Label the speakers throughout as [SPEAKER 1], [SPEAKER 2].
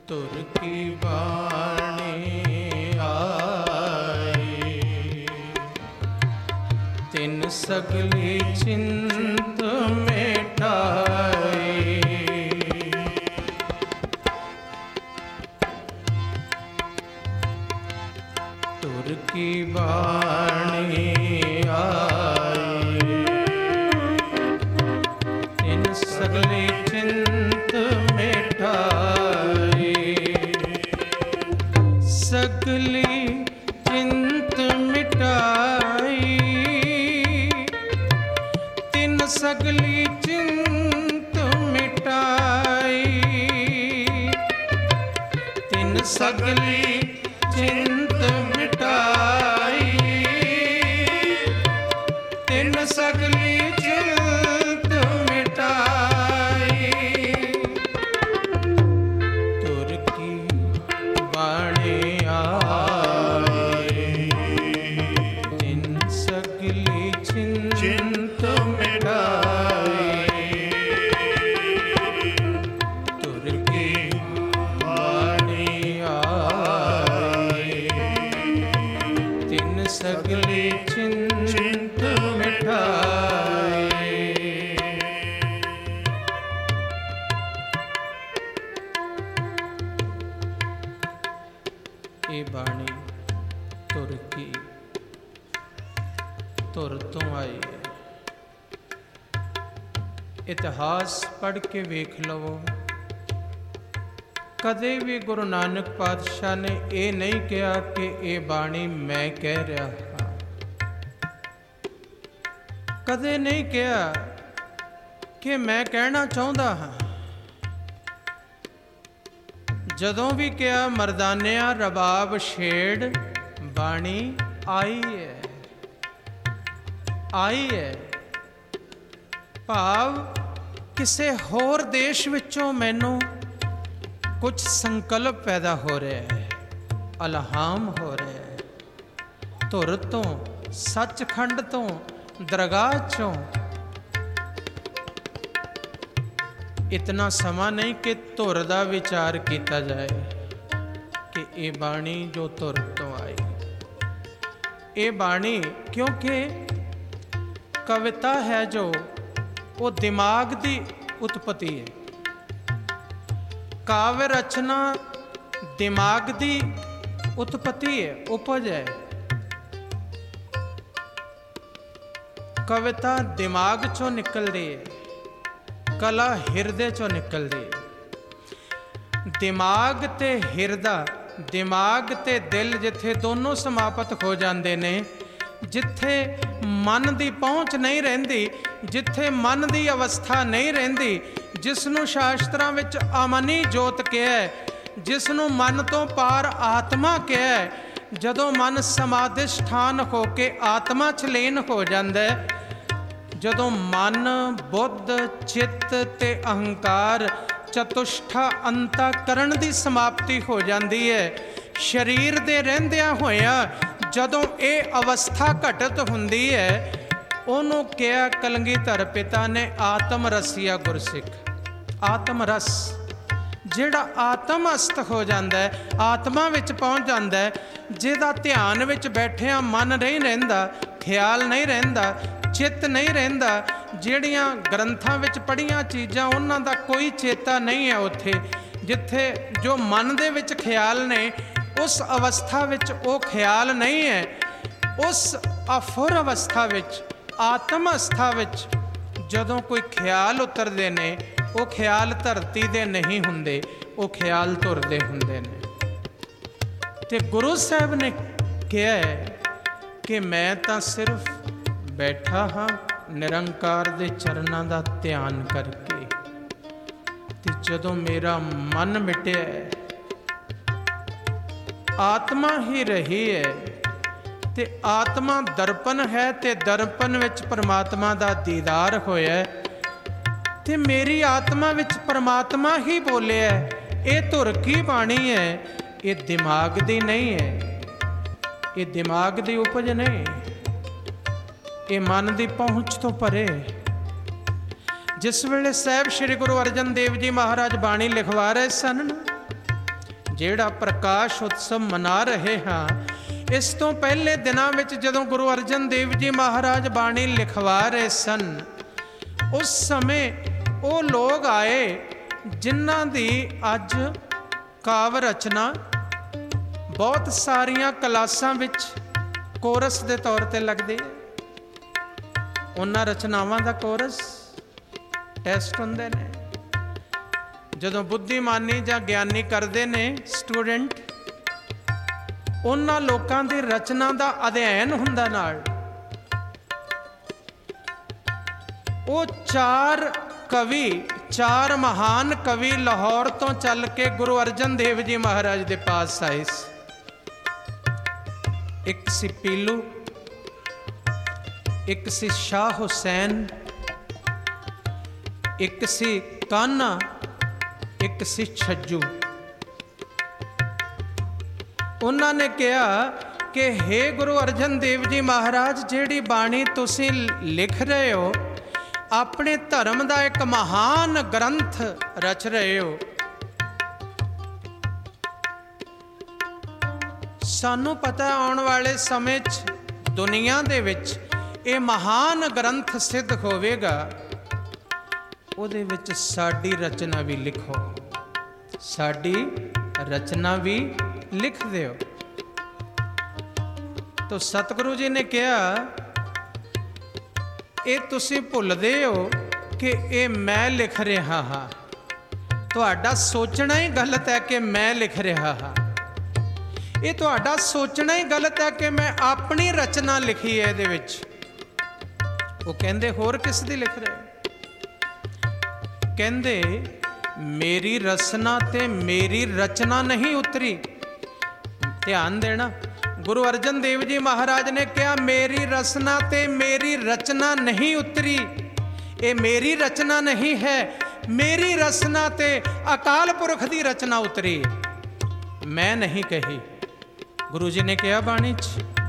[SPEAKER 1] ਤੁਰ ਕੀ ਬਾਣੀ ਆਈ, ਤਿਨ ਸਗਲੀ ਚਿੰਤ ਮਿਟਾਈ। ਤੁਰ ਕੀ ਬਾਣੀ ਆਈ, ਤਿਨ ਸਗਲੀ ਚਿੰਤ ਮਿਟਾਈ। ਸਗਲੀ ਚਿੰਤ ਮਿਟਾਈ, ਤਿਨ ਸਗਲੀ ਚਿੰਤ ਮਿਟਾਈ। ਤਿਨ ਸਗਲੀ ਚਿੰਤ ਮਿਟਾਈ, ਤਿਨ ਸਗਲੀ ਚਿੰਤ ਮਿਟਾਈ। ਤੁਰ ਕੀ ਬਾਣੀ ਆਈ, ਤਿਨ ਸਗਲੀ ਚਿੰਤ ਮਿਟਾਈ। ਤੁਰ ਕੀ ਬਾਣੀ ਆਈ, ਤਿਨ ਸਗਲੀ ਚਿੰਤ ਮਿਟਾਈ। ਇਹ ਬਾਣੀ ਤੁਰ ਕੀ, ਤੁਰ ਤੋਂ ਆਈ ਹੈ। ਇਤਿਹਾਸ ਪੜ੍ਹ ਕੇ ਵੇਖ ਲਵੋ, ਕਦੇ ਵੀ ਗੁਰੂ ਨਾਨਕ ਪਾਤਸ਼ਾਹ ਨੇ ਇਹ ਨਹੀਂ ਕਿਹਾ ਕਿ ਇਹ ਬਾਣੀ ਮੈਂ ਕਹਿ ਰਿਹਾ ਹਾਂ। ਕਦੇ ਨਹੀਂ ਕਿਹਾ ਕਿ ਮੈਂ ਕਹਿਣਾ ਚਾਹੁੰਦਾ ਹਾਂ। ਜਦੋਂ ਵੀ ਕਿਹਾ ਮਰਦਾਨਿਆਂ ਰਬਾਬ ਛੇੜ, ਬਾਣੀ ਆਈ ਹੈ, ਆਈ ਹੈ। ਭਾਵ ਕਿਸੇ ਹੋਰ ਦੇਸ਼ ਵਿੱਚੋਂ ਮੈਨੂੰ ਕੁਝ ਸੰਕਲਪ ਪੈਦਾ ਹੋ ਰਿਹਾ ਹੈ, ਅਲਹਾਮ ਹੋ ਰਿਹਾ ਹੈ। ਧੁਰ ਤੋਂ, ਸੱਚਖੰਡ ਤੋਂ, ਦਰਗਾਹ ਚੋਂ। ਇਤਨਾ ਸਮਾਂ ਨਹੀਂ ਕਿ ਧੁਰ ਦਾ ਵਿਚਾਰ ਕੀਤਾ ਜਾਏ ਕਿ ਇਹ ਬਾਣੀ ਜੋ ਧੁਰ ਤੋਂ ਆਈ। ਇਹ ਬਾਣੀ ਕਿਉਂਕਿ ਕਵਿਤਾ ਹੈ ਜੋ ਉਹ ਦਿਮਾਗ ਦੀ ਉਤਪਤੀ ਹੈ। ਕਾਵਿ ਰਚਨਾ ਦਿਮਾਗ ਦੀ ਉਤਪਤੀ ਹੈ, ਉਪਜ ਹੈ। ਕਵਿਤਾ ਦਿਮਾਗ ਚੋਂ ਨਿਕਲਦੀ ਹੈ, ਕਲਾ ਹਿਰਦੇ ਚੋਂ ਨਿਕਲਦੀ ਹੈ। ਦਿਮਾਗ ਤੇ ਹਿਰਦਾ, ਦਿਮਾਗ ਤੇ ਦਿਲ ਜਿੱਥੇ ਦੋਨੋਂ ਸਮਾਪਤ ਹੋ ਜਾਂਦੇ ਨੇ, ਜਿੱਥੇ ਮਨ ਦੀ ਪਹੁੰਚ ਨਹੀਂ ਰਹਿੰਦੀ, ਜਿੱਥੇ ਮਨ ਦੀ ਅਵਸਥਾ ਨਹੀਂ ਰਹਿੰਦੀ, ਜਿਸ ਨੂੰ ਸ਼ਾਸਤਰਾਂ ਵਿੱਚ ਅਮਨੀ ਜੋਤ ਕਿਹਾ, ਜਿਸ ਨੂੰ ਮਨ ਤੋਂ ਪਾਰ ਆਤਮਾ ਕਿਹਾ, ਜਦੋਂ ਮਨ ਸਮਾਧਿਸ਼ਠਾਨ ਹੋ ਕੇ ਆਤਮਾ 'ਚ ਲੀਨ ਹੋ ਜਾਂਦਾ, ਜਦੋਂ ਮਨ, ਬੁੱਧ, ਚਿੱਤ ਤੇ ਅਹੰਕਾਰ ਚਤੁਸ਼ਠਾ ਅੰਤःਕਰਣ ਦੀ ਸਮਾਪਤੀ ਹੋ ਜਾਂਦੀ ਹੈ, ਸਰੀਰ ਦੇ ਰਹਿੰਦਿਆਂ ਹੋਇਆਂ ਜਦੋਂ ਇਹ ਅਵਸਥਾ ਘਟਿਤ ਹੁੰਦੀ ਹੈ, ਉਹਨੂੰ ਕਿਹਾ ਕਲਗੀਧਰ ਪਿਤਾ ਨੇ ਆਤਮ ਰਸੀਆ ਗੁਰਸਿੱਖ। ਆਤਮ ਰਸ, ਜਿਹੜਾ ਆਤਮ ਅਸਤ ਹੋ ਜਾਂਦਾ ਹੈ, ਆਤਮਾ ਵਿੱਚ ਪਹੁੰਚ ਜਾਂਦਾ ਹੈ, ਜਿਹਦਾ ਧਿਆਨ ਵਿੱਚ ਬੈਠਿਆਂ ਮਨ ਨਹੀਂ ਰਹਿੰਦਾ, ਖਿਆਲ ਨਹੀਂ ਰਹਿੰਦਾ, ਚਿੱਤ ਨਹੀਂ ਰਹਿੰਦਾ, ਜਿਹੜੀਆਂ ਗ੍ਰੰਥਾਂ ਵਿੱਚ ਪੜ੍ਹੀਆਂ ਚੀਜ਼ਾਂ ਉਹਨਾਂ ਦਾ ਕੋਈ ਚੇਤਾ ਨਹੀਂ ਹੈ ਉੱਥੇ, ਜਿੱਥੇ ਜੋ ਮਨ ਦੇ ਵਿੱਚ ਖਿਆਲ ਨੇ, ਉਸ ਅਵਸਥਾ ਵਿੱਚ ਉਹ ਖਿਆਲ ਨਹੀਂ ਹੈ। ਉਸ ਅਫੁਰ ਅਵਸਥਾ ਵਿੱਚ, ਆਤਮ ਅਵਸਥਾ ਵਿੱਚ ਜਦੋਂ ਕੋਈ ਖਿਆਲ ਉਤਰਦੇ ਨੇ, ਉਹ ਖਿਆਲ ਧਰਤੀ ਦੇ ਨਹੀਂ ਹੁੰਦੇ, ਉਹ ਖਿਆਲ ਧੁਰ ਦੇ ਹੁੰਦੇ ਨੇ। ਤੇ ਗੁਰੂ ਸਾਹਿਬ ਨੇ ਕਿਹਾ ਕਿ ਮੈਂ ਤਾਂ ਸਿਰਫ ਬੈਠਾ ਹਾਂ ਨਿਰੰਕਾਰ ਦੇ ਚਰਨਾਂ ਦਾ ਧਿਆਨ ਕਰਕੇ, ਤੇ ਜਦੋਂ ਮੇਰਾ ਮਨ ਮਿਟਿਆ, ਆਤਮਾ ਹੀ ਰਹੀ ਹੈ, ਤੇ ਆਤਮਾ ਦਰਪਣ ਹੈ, ਤੇ ਦਰਪਣ ਵਿੱਚ ਪਰਮਾਤਮਾ ਦਾ ਦੀਦਾਰ ਹੋਇਆ, ਤੇ ਮੇਰੀ ਆਤਮਾ ਵਿੱਚ ਪਰਮਾਤਮਾ ਹੀ ਬੋਲਿਆ। ਇਹ ਧੁਰ ਕੀ ਬਾਣੀ ਹੈ, ਇਹ ਦਿਮਾਗ ਦੀ ਨਹੀਂ ਹੈ, ਇਹ ਦਿਮਾਗ ਦੀ ਉਪਜ ਨਹੀਂ, ਇਹ ਮਨ ਦੀ ਪਹੁੰਚ ਤੋਂ ਪਰੇ। ਜਿਸ ਵੇਲੇ ਸਾਹਿਬ ਸ੍ਰੀ ਗੁਰੂ ਅਰਜਨ ਦੇਵ ਜੀ ਮਹਾਰਾਜ ਬਾਣੀ ਲਿਖਵਾ ਰਹੇ ਸਨ, ਜਿਹੜਾ ਪ੍ਰਕਾਸ਼ ਉਤਸਵ ਮਨਾ ਰਹੇ ਹਾਂ, ਇਸ ਤੋਂ ਪਹਿਲੇ ਦਿਨਾਂ ਵਿੱਚ ਜਦੋਂ ਗੁਰੂ ਅਰਜਨ ਦੇਵ ਜੀ ਮਹਾਰਾਜ ਬਾਣੀ ਲਿਖਵਾ ਰਹੇ ਸਨ, ਉਸ ਸਮੇਂ ਉਹ ਲੋਕ ਆਏ ਜਿਨ੍ਹਾਂ ਦੀ ਅੱਜ ਕਾਵਿ ਰਚਨਾ ਬਹੁਤ ਸਾਰੀਆਂ ਕਲਾਸਾਂ ਵਿੱਚ ਕੋਰਸ ਦੇ ਤੌਰ ਤੇ ਲੱਗਦੀ ਹੈ। ਉਹਨਾਂ ਰਚਨਾਵਾਂ ਦਾ ਕੋਰਸ ਟੈਸਟ ਹੁੰਦੇ ਨੇ। ਜਦੋਂ ਬੁੱਧੀਮਾਨੀ ਜਾਂ ਗਿਆਨੀ ਕਰਦੇ ਨੇ ਸਟੂਡੈਂਟ, ਉਹਨਾਂ ਲੋਕਾਂ ਦੀ ਰਚਨਾ ਦਾ ਅਧਿਐਨ ਹੁੰਦਾ ਨਾਲ। ਉਹ ਚਾਰ ਮਹਾਨ ਕਵੀ ਲਾਹੌਰ ਤੋਂ ਚੱਲ ਕੇ ਗੁਰੂ ਅਰਜਨ ਦੇਵ ਜੀ ਮਹਾਰਾਜ ਦੇ ਪਾਸ ਆਏ ਸੀ। ਇੱਕ ਸੀ ਪੀਲੂ, ਇੱਕ ਸੀ ਸ਼ਾਹ ਹੁਸੈਨ, ਇੱਕ ਸੀ ਕਾन्हा, ਇੱਕ ਸੀ ਛੱਜੂ। ਉਹਨਾਂ ਨੇ ਕਿਹਾ ਕਿ हे ਗੁਰੂ ਅਰਜਨ ਦੇਵ ਜੀ ਮਹਾਰਾਜ, ਜਿਹੜੀ ਬਾਣੀ ਤੁਸੀਂ ਲਿਖ ਰਹੇ ਹੋ, ਆਪਣੇ ਧਰਮ ਦਾ ਇੱਕ ਮਹਾਨ ਗ੍ਰੰਥ ਰਚ ਰਹੇ ਹੋ। ਸਾਨੂੰ ਪਤਾ ਆਉਣ ਵਾਲੇ ਸਮੇਂ 'ਚ ਦੁਨੀਆ ਦੇ ਵਿੱਚ ਇਹ ਮਹਾਨ ਗ੍ਰੰਥ ਸਿੱਧ ਹੋਵੇਗਾ, ਉਹਦੇ ਵਿੱਚ ਸਾਡੀ ਰਚਨਾ ਵੀ ਲਿਖੋ, ਸਾਡੀ ਰਚਨਾ ਵੀ ਲਿਖ ਦਿਓ। ਤਾਂ ਸਤਿਗੁਰੂ ਜੀ ਨੇ ਕਿਹਾ, ਇਹ ਤੁਸੀਂ ਭੁੱਲਦੇ ਹੋ ਕਿ ਇਹ ਮੈਂ ਲਿਖ ਰਿਹਾ ਹਾਂ। ਤੁਹਾਡਾ ਸੋਚਣਾ ਹੀ ਗਲਤ ਹੈ ਕਿ ਮੈਂ ਲਿਖ ਰਿਹਾ ਹਾਂ। ਇਹ ਤੁਹਾਡਾ ਸੋਚਣਾ ਹੀ ਗਲਤ ਹੈ ਕਿ ਮੈਂ ਆਪਣੀ ਰਚਨਾ ਲਿਖੀ ਹੈ ਇਹਦੇ ਵਿੱਚ। ਉਹ ਕਹਿੰਦੇ ਹੋਰ ਕਿਸ ਦੀ ਲਿਖ ਰਹੇ? ਕਹਿੰਦੇ ਮੇਰੀ ਰਸਨਾ ਤੇ ਮੇਰੀ ਰਚਨਾ ਨਹੀਂ ਉਤਰੀ। ਧਿਆਨ ਦੇਣਾ, ਗੁਰੂ ਅਰਜਨ ਦੇਵ ਜੀ ਮਹਾਰਾਜ ਨੇ ਕਿਹਾ ਮੇਰੀ ਰਸਨਾ ਤੇ ਮੇਰੀ ਰਚਨਾ ਨਹੀਂ ਉਤਰੀ। ਇਹ ਮੇਰੀ ਰਚਨਾ ਨਹੀਂ ਹੈ, ਮੇਰੀ ਰਸਨਾ ਤੇ ਅਕਾਲ ਪੁਰਖ ਦੀ ਰਚਨਾ ਉਤਰੀ, ਮੈਂ ਨਹੀਂ ਕਹੀ। ਗੁਰੂ ਜੀ ਨੇ ਕਿਹਾ ਬਾਣੀ 'ਚ,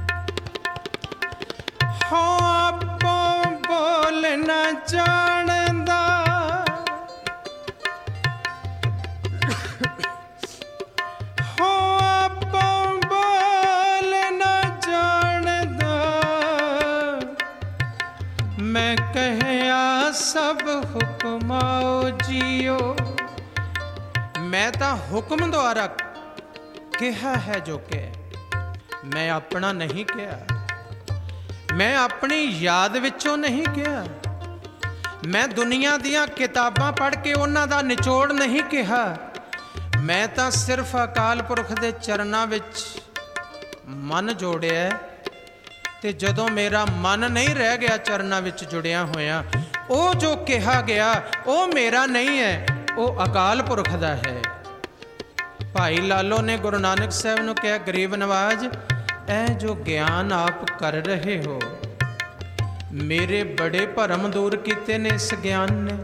[SPEAKER 1] ਹੋ ਆਪੋਂ ਬੋਲ ਨਾ ਜਾਣਦਾ, ਹੋ ਆਪੋਂ ਬੋਲ ਨਾ ਜਾਣਦਾ, ਮੈਂ ਕਹਿਆ ਸਭ ਹੁਕਮਾਓ ਜੀਓ। ਮੈਂ ਤਾਂ ਹੁਕਮ ਦੁਆਰਾ ਕਿਹਾ ਹੈ ਜੋ ਕਿ ਮੈਂ ਆਪਣਾ ਨਹੀਂ ਕਿਹਾ, ਮੈਂ ਆਪਣੀ ਯਾਦ ਵਿੱਚੋਂ ਨਹੀਂ ਕਿਹਾ, ਮੈਂ ਦੁਨੀਆ ਦੀਆਂ ਕਿਤਾਬਾਂ ਪੜ੍ਹ ਕੇ ਉਹਨਾਂ ਦਾ ਨਿਚੋੜ ਨਹੀਂ ਕਿਹਾ। ਮੈਂ ਤਾਂ ਸਿਰਫ ਅਕਾਲ ਪੁਰਖ ਦੇ ਚਰਨਾਂ ਵਿੱਚ ਮਨ ਜੋੜਿਆ, ਤੇ ਜਦੋਂ ਮੇਰਾ ਮਨ ਨਹੀਂ ਰਹਿ ਗਿਆ ਚਰਨਾਂ ਵਿੱਚ ਜੁੜਿਆ ਹੋਇਆ, ਉਹ ਜੋ ਕਿਹਾ ਗਿਆ ਉਹ ਮੇਰਾ ਨਹੀਂ ਹੈ, ਉਹ ਅਕਾਲ ਪੁਰਖ ਦਾ ਹੈ। ਭਾਈ ਲਾਲੋ ਨੇ ਗੁਰੂ ਨਾਨਕ ਸਾਹਿਬ ਨੂੰ ਕਿਹਾ, ਗਰੀਬ ਨਵਾਜ, ਇਹ ਜੋ ਗਿਆਨ ਆਪ ਕਰ ਰਹੇ ਹੋ, ਮੇਰੇ ਬੜੇ ਭਰਮ ਦੂਰ ਕੀਤੇ ਨੇ ਇਸ ਗਿਆਨ ਨੇ।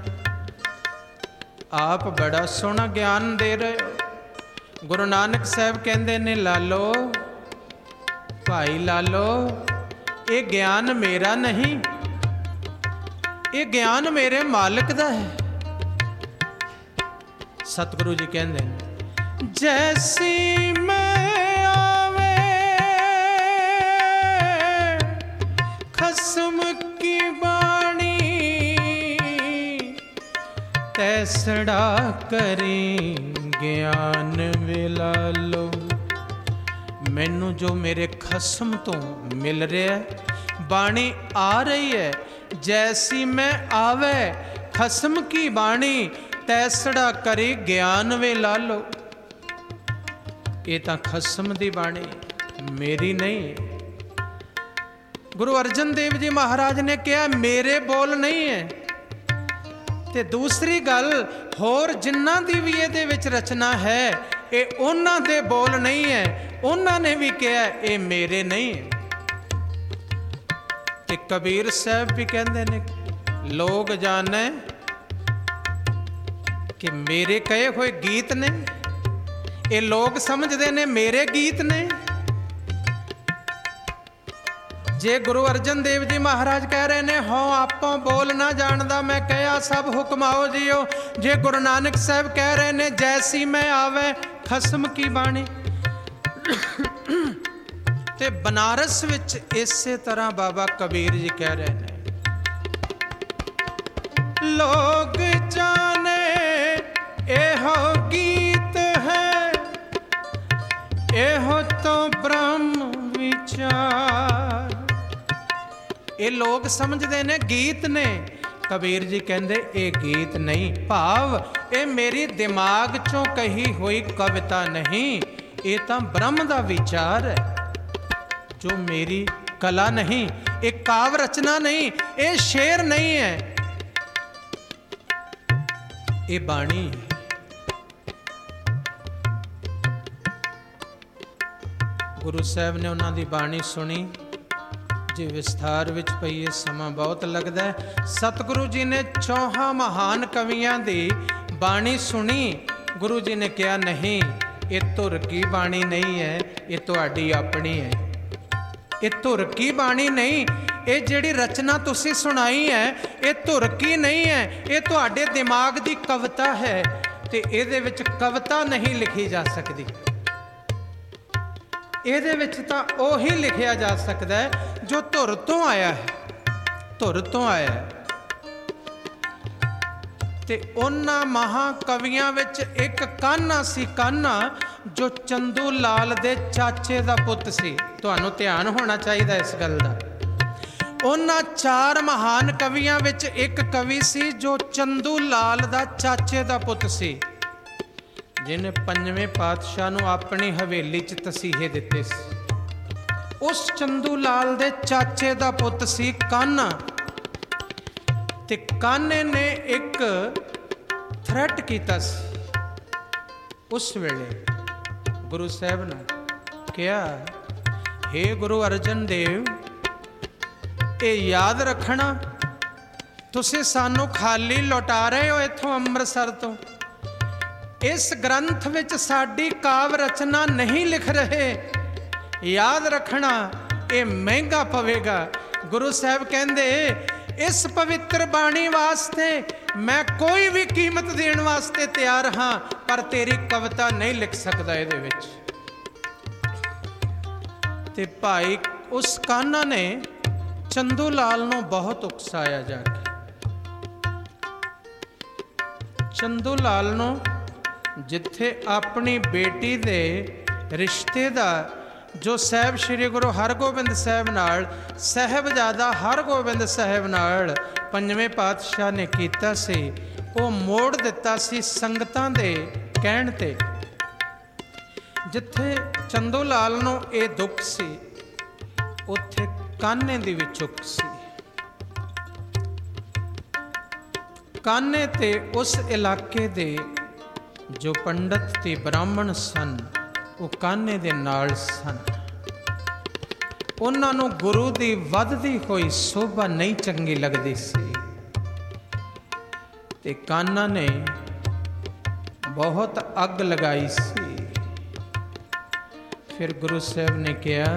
[SPEAKER 1] ਆਪ ਬੜਾ ਸੋਹਣਾ ਗਿਆਨ ਦੇ ਰਹੇ ਹੋ। ਗੁਰੂ ਨਾਨਕ ਸਾਹਿਬ ਕਹਿੰਦੇ ਨੇ, ਲਾਲੋ, ਭਾਈ ਲਾਲੋ, ਇਹ ਗਿਆਨ ਮੇਰਾ ਨਹੀਂ, ਇਹ ਗਿਆਨ ਮੇਰੇ ਮਾਲਕ ਦਾ ਹੈ। ਸਤਿਗੁਰੂ ਜੀ ਕਹਿੰਦੇ ਨੇ, ਜੈਸੀ ਮੈਂ ਆਵੇ ਖਸਮ ਕੀ ਬਾਣੀ, ਤੈਸੜਾ ਕਰੀ ਗਿਆਨ ਵਿਲਾਲੋ। ਮੈਨੂੰ ਜੋ ਮੇਰੇ ਖਸਮ ਤੋਂ ਮਿਲ ਰਿਹਾ, ਬਾਣੀ ਆ ਰਹੀ ਹੈ, ਜੈਸੀ ਮੈਂ ਆਵੇ ਖਸਮ ਕੀ ਬਾਣੀ, ਤੈਸੜਾ ਕਰੀ ਗਿਆਨ ਵਿਲਾਲੋ। ਇਹ ਤਾਂ ਖਸਮ ਦੀ ਬਾਣੀ, ਮੇਰੀ ਨਹੀਂ। ਗੁਰੂ ਅਰਜਨ ਦੇਵ ਜੀ ਮਹਾਰਾਜ ਨੇ ਕਿਹਾ ਮੇਰੇ ਬੋਲ ਨਹੀਂ ਹੈ। ਤੇ ਦੂਸਰੀ ਗੱਲ ਹੋਰ, ਜਿਨ੍ਹਾਂ ਦੀ ਵੀ ਇਹਦੇ ਵਿੱਚ ਰਚਨਾ ਹੈ, ਇਹ ਉਹਨਾਂ ਦੇ ਬੋਲ ਨਹੀਂ ਹੈ। ਉਹਨਾਂ ਨੇ ਵੀ ਕਿਹਾ ਇਹ ਮੇਰੇ ਨਹੀਂ ਹੈ। ਤੇ ਕਬੀਰ ਸਾਹਿਬ ਵੀ ਕਹਿੰਦੇ ਨੇ, ਲੋਕ ਜਾਣੇ ਕਿ ਮੇਰੇ ਕਹੇ ਹੋਏ ਗੀਤ ਨੇ, ਇਹ ਲੋਕ ਸਮਝਦੇ ਨੇ ਮੇਰੇ ਗੀਤ ਨੇ। जे गुरु अर्जन देव जी महाराज कह रहे ने हो आपो बोल ना जानदा मैं कहा सब हुक्म आओ जियो। जे गुरु नानक साहब कह रहे ने जैसी मैं आवे खसम की बाणी। ते बनारस विच इसे तरह बाबा कबीर जी कह रहे ने लोग जाने एहो गीत है एहो तो ब्रह्म विचार। ये लोग समझते ने गीत ने, कबीर जी कहते ये गीत नहीं, भाव ये मेरी दिमाग चों कही हुई कविता नहीं, ये तो ब्रह्म का विचार है जो मेरी कला नहीं, ये काव्य रचना नहीं, ये शेर नहीं है, ये बाणी है। गुरु साहब ने उन्हों की बाणी सुनी जी विस्तार विच पईए समा बहुत लगता है। सतगुरु जी ने चौहां महान कवियां दी बाणी सुनी। गुरु जी ने कहा नहीं ये धुर की बाणी नहीं है, ये तुहाडी अपनी है, ये धुर की बाणी नहीं, ये जिहड़ी रचना तुसी सुनाई है ये धुर की नहीं है, ये तुहाडे दिमाग दी कविता है। ते इहदे विच कविता नहीं लिखी जा सकती, ਇਹਦੇ ਵਿੱਚ ਤਾਂ ਉਹੀ ਲਿਖਿਆ ਜਾ ਸਕਦਾ ਹੈ ਜੋ ਧੁਰ ਤੋਂ ਆਇਆ ਹੈ, ਧੁਰ ਤੋਂ ਆਇਆ ਹੈ। ਤੇ ਉਹਨਾਂ ਮਹਾਕਵੀਆਂ ਵਿੱਚ ਇੱਕ ਕਾਨ੍ਹਾ ਸੀ, ਕਾਨ੍ਹਾ ਜੋ ਚੰਦੂ ਲਾਲ ਦੇ ਚਾਚੇ ਦਾ ਪੁੱਤ ਸੀ। ਤੁਹਾਨੂੰ ਧਿਆਨ ਹੋਣਾ ਚਾਹੀਦਾ ਇਸ ਗੱਲ ਦਾ। ਉਹਨਾਂ ਚਾਰ ਮਹਾਨ ਕਵੀਆਂ ਵਿੱਚ ਇੱਕ ਕਵੀ ਸੀ ਜੋ ਚੰਦੂ ਲਾਲ ਦਾ ਚਾਚੇ ਦਾ ਪੁੱਤ ਸੀ, जिन्हें पंजवें पातशाह नूं अपनी हवेली च तसीहे दिते सी। उस चंदू लाल दे चाचे दा पुत सी कान्हा। ते कान्हे ने एक थ्रेट कीता सी उस वेले गुरु साहब ने कहा हे गुरु अर्जन देव ये याद रखना तुसीं सानू खाली लौटा रहे हो इत्थों अंमृतसर तो, इस ग्रंथ विच साडी काव्य रचना नहीं लिख रहे, याद रखना ये महंगा पवेगा। गुरु साहब कहंदे इस पवित्र बाणी वास्ते मैं कोई भी कीमत देण वास्ते तैयार हाँ, पर तेरी कविता नहीं लिख सकदा इहदे विच। ते भाई उस कान्हा ने चंदू लाल नूं बहुत उकसाया जाके। चंदू लाल नूं जिथे अपनी बेटी दे रिश्ते दा जो साहब श्री गुरु हरगोबिंद साहब नाल साहबजादा हरगोबिंद साहब नाल पंजवें पातशाह ने कीता सी, वो मोड़ दिता सी संगतां दे कहण ते। जिथे चंदू लाल नूं ये दुख सी उत्थे कान्हे दी भी चुक सी। कान्हे ते उस इलाके दे जो पंडित ते ब्राह्मण सन वो कान्हे दे नाल सन। उन्हां नूं गुरु दी वधदी होई शोभा नहीं चंगी लगदी सी। ते कान्हा ने बहुत अग लगाई सी। फिर गुरु साहब ने कहा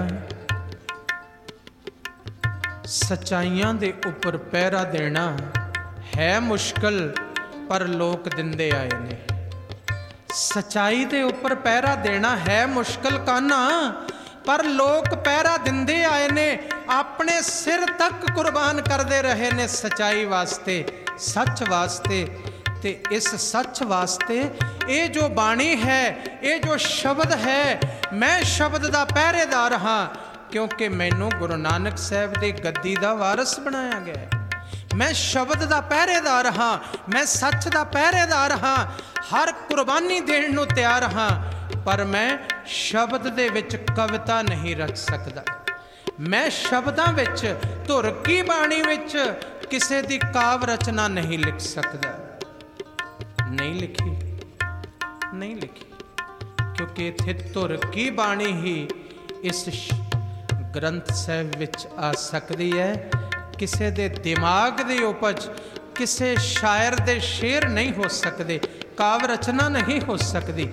[SPEAKER 1] सच्चाइयां दे उपर पहरा देना है मुश्किल पर लोक दिंदे आए ने। सच्चाई दे उपर पहरा देना है मुश्किल कान्हा, पर लोग पहरा दिंदे आए ने, अपने सिर तक कुर्बान करते रहे ने सच्चाई वास्ते, सच वास्ते। ते इस सच वास्ते ये जो बाणी है, ये जो शब्द है, मैं शब्द दा पहरेदार हाँ, क्योंकि मैनू गुरु नानक साहब दी गद्दी दा वारस बनाया गया है। मैं शब्द दा पहरेदार हाँ, मैं सच दा पहरेदार हाँ, हर कुर्बानी देण नूं तैयार हाँ, पर मैं शब्द दे विच कविता नहीं रच सकदा। मैं शब्दां विच धुर की बाणी विच किसे दी काव्य रचना नहीं लिख सकदा। नहीं लिखी, नहीं लिखी, क्योंकि इत्थे धुर की बाणी ही इस ग्रंथ साहिब विच आ सकदी है। किसे दे दिमाग दी उपज, किसे शायर दे शेर नहीं हो सकते, काव्य रचना नहीं हो सकती,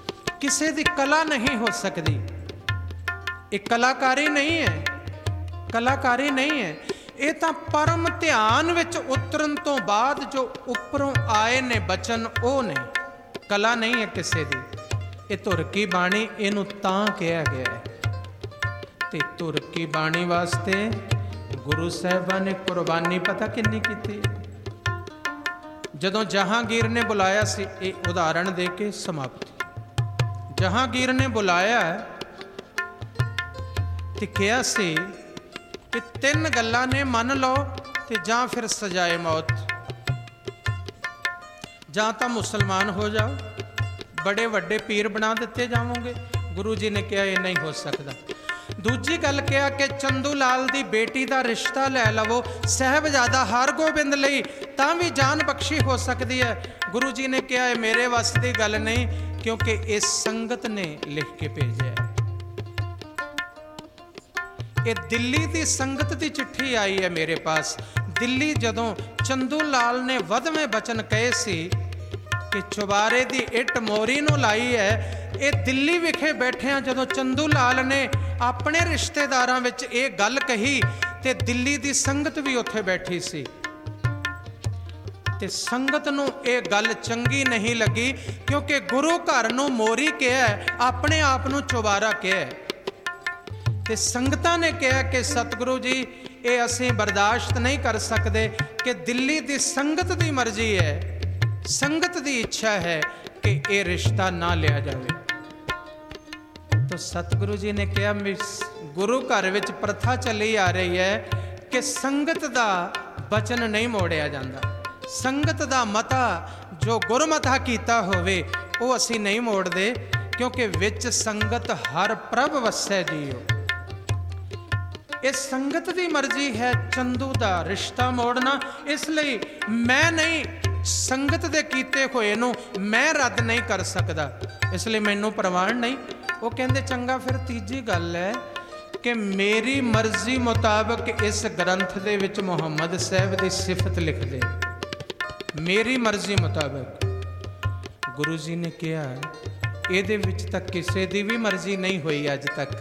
[SPEAKER 1] किसी दी कला नहीं हो सकती। एक कलाकारी नहीं है, कलाकारी नहीं है। ये तो परम ध्यान विच उतरन तो बाद जो उपरों आए ने बचन वो ने, कला नहीं है किसी दी। ये धुर की बाणी इनू तां कहा गया है। ते धुर की बाणी वास्ते गुरु साहिबां ने कुर्बानी पता किन्नी कीती। जदों जहांगीर ने बुलाया सी, ये उदाहरण दे के समाप्ति। जहांगीर ने बुलाया ते कहा सी कि 3 गल्लां ने मन लो ते जां फिर सजाए मौत, जां तां मुसलमान हो जाओ, बड़े वड्डे पीर बना दिते जाओगे। गुरु जी ने कहा यह नहीं हो सकता। दूजी गल कहा कि चंदू लाल दी बेटी का रिश्ता लै लवो, साहबजादा हरगोबिंद लई तां भी जान बख्शी हो सकती है। गुरु जी ने कहा यह मेरे वस की गल नहीं, क्योंकि इस संगत ने लिख के भेजा है। ये दिल्ली की संगत की चिट्ठी आई है मेरे पास। दिल्ली जदों चंदू लाल ने वधवें बचन कहे सी कि चुबारे की इट मोरी नूं लाई है, ये दिल्ली विखे बैठिया जदों चंदू लाल ने अपने रिश्तेदारां विच ये गल कही ते दिल्ली की संगत भी उत्थे बैठी सी ते संगत नूं ये गल चंगी नहीं लगी, क्योंकि गुरु घर नूं मोरी कहा, अपने आप नूं चुबारा कहा। ते संगतां ने कहा कि सतगुरु जी ये असीं बर्दाश्त नहीं कर सकते कि दिल्ली की संगत की मर्जी है, संगत की इच्छा है कि ये रिश्ता ना लिया जाए। तो सतगुरु जी ने कहा गुरु घर विच प्रथा चली आ रही है कि संगत का बचन नहीं मोड़िया जाता। संगत का मता जो गुरमता कीता होवे वो असी नहीं मोड़ते, क्योंकि विच संगत हर प्रभ वसै जीओ। इस संगत की मर्जी है चंदू का रिश्ता मोड़ना, इसलिए मैं नहीं संगत दे कीते होए नूं मैं रद्द नहीं कर सकता, इसलिए मैनू प्रवान नहीं। वो कहते चंगा फिर तीजी गल है कि मेरी मर्जी मुताबिक इस ग्रंथ दे विच मुहम्मद साहब की सिफत लिख दे, मेरी मर्जी मुताबिक। गुरु जी ने कहा ये विच तक किसी की भी मर्जी नहीं हुई अज तक,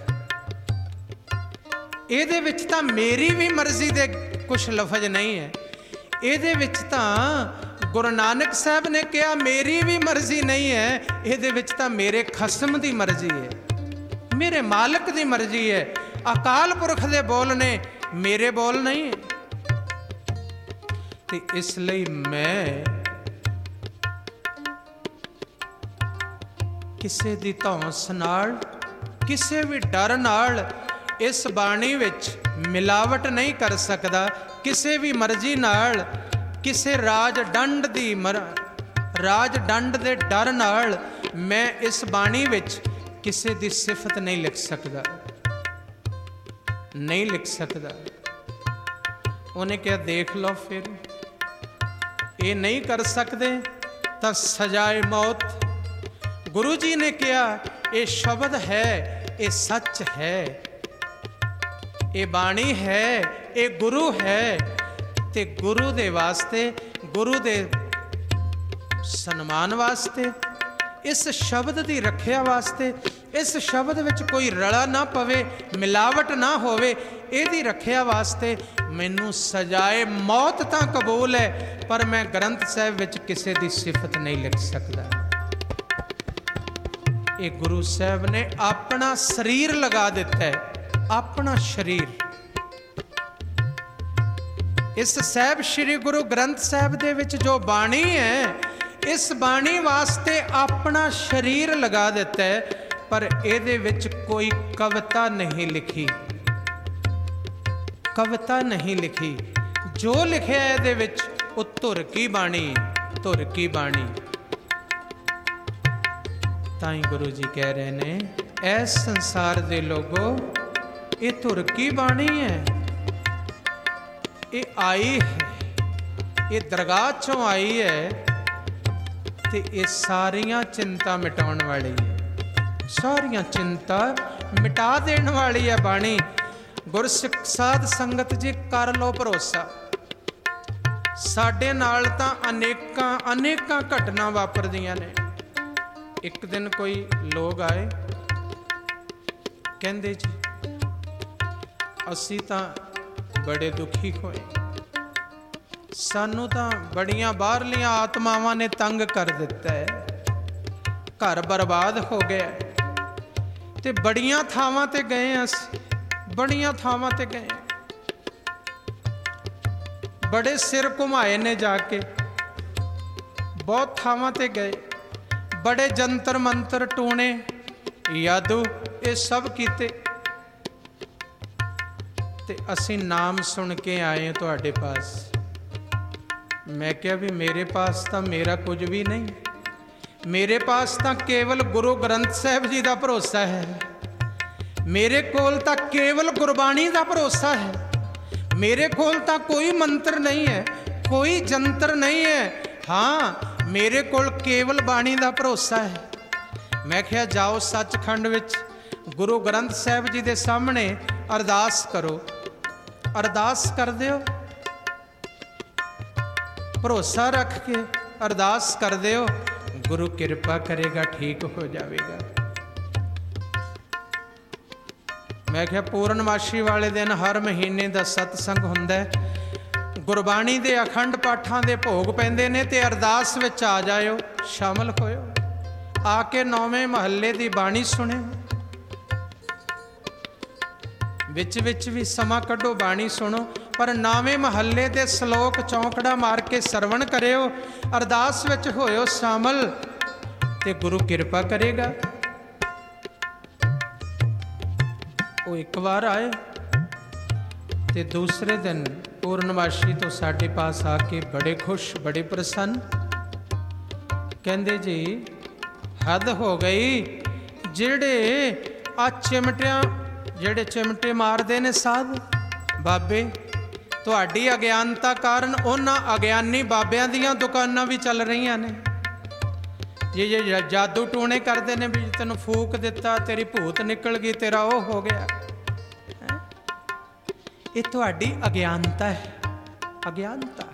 [SPEAKER 1] ये विच तां मेरी भी मर्जी दे कुछ लफज नहीं है। ये विच तां गुरु नानक साहब ने कहा मेरी भी मर्जी नहीं है, ये विच तां मेरे खसम की मर्जी है, मेरे मालिक की मर्जी है। अकाल पुरख दे बोल ने, मेरे बोल नहीं है। ते इसलिए मैं किसी दी धौंस नाल, किसी भी डर नाल इस बाणी विच मिलावट नहीं कर सकता। किसी भी मर्जी नाल, किसी राज दंड दी राज दंड दे डर नाल मैं इस बाणी विच किसी दी सिफत नहीं लिख सकता, नहीं लिख सकता। उन्हें क्या देख लो फिर ये नहीं कर सकते तो सजाए मौत। गुरु जी ने कहा ये शब्द है, ये सच है, ये बाणी है, ये गुरु है। ते गुरु दे वास्ते, गुरु दे सन्मान वास्ते, इस शब्द की रखिया वास्ते, इस शब्द विच कोई रला ना पवे, मिलावट ना होवे, इहदी रखिया वास्ते मैनू सजाए मौत तां कबूल है, पर मैं ग्रंथ साहिब विच किसी की सिफत नहीं लिख सकता। ये गुरु साहब ने अपना शरीर लगा दिता है, अपना शरीर। इस साहब श्री गुरु ग्रंथ साहब दे विच जो बाणी है, इस बाणी वास्ते अपना शरीर लगा दिता है, पर इहदे विच कोई कविता नहीं लिखी, कविता नहीं लिखी। जो लिखिया इहदे विच वो धुर की बाणी, धुर की बाणी। ताई गुरु जी कह रहे ने इस संसार दे लोगो ये धुर की बाणी है, ये आई है, ये दरगाह चों आई है, ते ये सारियां चिंता मिटाउण वाली है, सारियां चिंता मिटा देण वाली है बाणी। गुरसिख साध संगत जी कर लो भरोसा, साडे नाल तां अनेकां अनेकां घटना वापरदियां ने। एक दिन कोई लोग आए, कहंदे जी असीं तां बड़े दुखी होए। सानू तां बड़ियां बाहरलियां आत्मावां ने तंग कर दिता है, घर बर्बाद हो गया ते बड़ियां थावां ते गए असीं, बड़ियां थावां ते गए, बड़े सिर घुमाए ने जाके, बहुत थावां ते गए, बड़े जंतर मंतर टूणे यादू ये सब कीते ते असीं नाम सुन के आए तुहाडे पास। मैं क्या भी मेरे पास तो मेरा कुछ भी नहीं, मेरे पास तो केवल गुरु ग्रंथ साहिब जी का भरोसा है, मेरे कोल तो केवल गुरबाणी का भरोसा है, मेरे कोल तो कोई मंत्र नहीं है, कोई जंतर नहीं है, हाँ मेरे कोल केवल बाणी का भरोसा है। मैं क्या जाओ सचखंड विच गुरु ग्रंथ साहिब जी के सामने अरदास करो, अरदास कर दिओ, भरोसा रख के अरदास कर दिओ, गुरु कृपा करेगा, ठीक हो जाएगा। मैं क्या पूर्णमाशी वाले दिन हर महीने का सतसंग हुंदा है, गुरबाणी के अखंड पाठां दे भोग पैंदे ने ते अरदास विच आ जाओ, शामिल होयो, आके 9वें महल्ले की बाणी सुने, विच विच भी समा कढो बाणी सुनो, पर 9वें महल्ले के श्लोक चौंकड़ा मार के सरवण करियो, अरदास विच होयो शामिल ते गुरु कृपा करेगा। वो एक बार आए ते दूसरे दिन पूर्णमाशी तो साढ़े पास आके बड़े खुश, बड़े प्रसन्न, कहंदे जी हद हो गई, जेड़े आ चिमटियां जेड़े चिमटे मारते ने साहब बाबे, तुहाडी अज्ञानता कारण उन्हां अज्ञानी बाबियां दियां दुकानां भी चल रही ने, ये जादू टूणे करते हैं भी तेन फूक दिता, तेरी भूत निकल गई, तेरा वो हो गया, ये तुहाडी अज्ञानता है, अज्ञानता।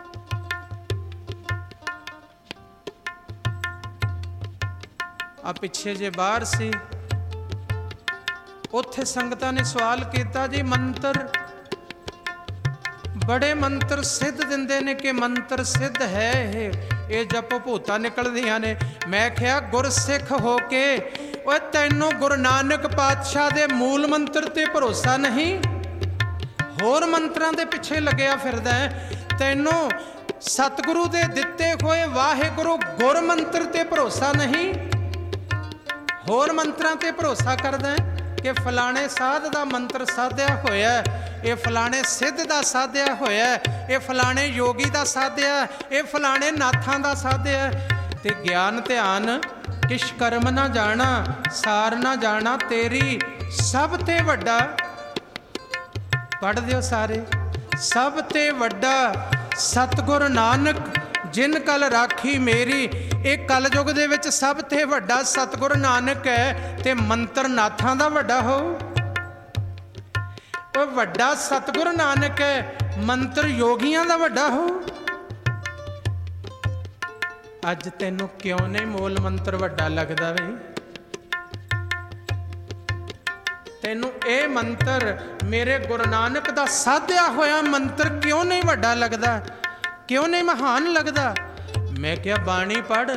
[SPEAKER 1] आ पिछे जे बाहर सी, उत्थे संगतां ने सवाल किया जी मंत्र बड़े मंत्र सिद्ध दिंदे ने कि मंत्र सिद्ध है ये जप भूतां निकलदियां ने। मैं क्या गुरसिख हो के ओए तैनों गुरु नानक पातशाह दे मूल मंत्र ते भरोसा नहीं, होर मंत्रां दे पिछे लग्या फिरदा है, तैनों सतगुरु दे दिते होए वाहिगुरु गुर मंत्र ते भरोसा नहीं, होर मंत्रां ते भरोसा करदा है कि फलाने साध दा मंत्र साधिया होया, ये फलाने सिद्ध दा साधिया होया, ये फलाने योगी दा साधिया, ये फलाने नाथां दा साधिया, ते ज्ञान ध्यान किश कर्म ना जाना, सार ना जाना तेरी सब ते वड्डा, पढ़ दिओ सारे, सब ते वड्डा सतगुर नानक जिन कल राखी मेरी, एक कलयुग दे विच सब ते वड्डा सतगुर नानक है, ते मंत्र नाथां दा वड्डा हो, वो वड्डा सतगुर नानक है, मंत्र योगियां दा वड्डा हो। अज तैनूं क्यों नहीं मूल मंत्र वड्डा लगदा वे? तैनूं ये मंत्र मेरे गुरु नानक दा साधिया होया मंत्र क्यों नहीं वड्डा लगदा, क्यों नहीं महान लगदा? मैं क्या बाणी पढ़,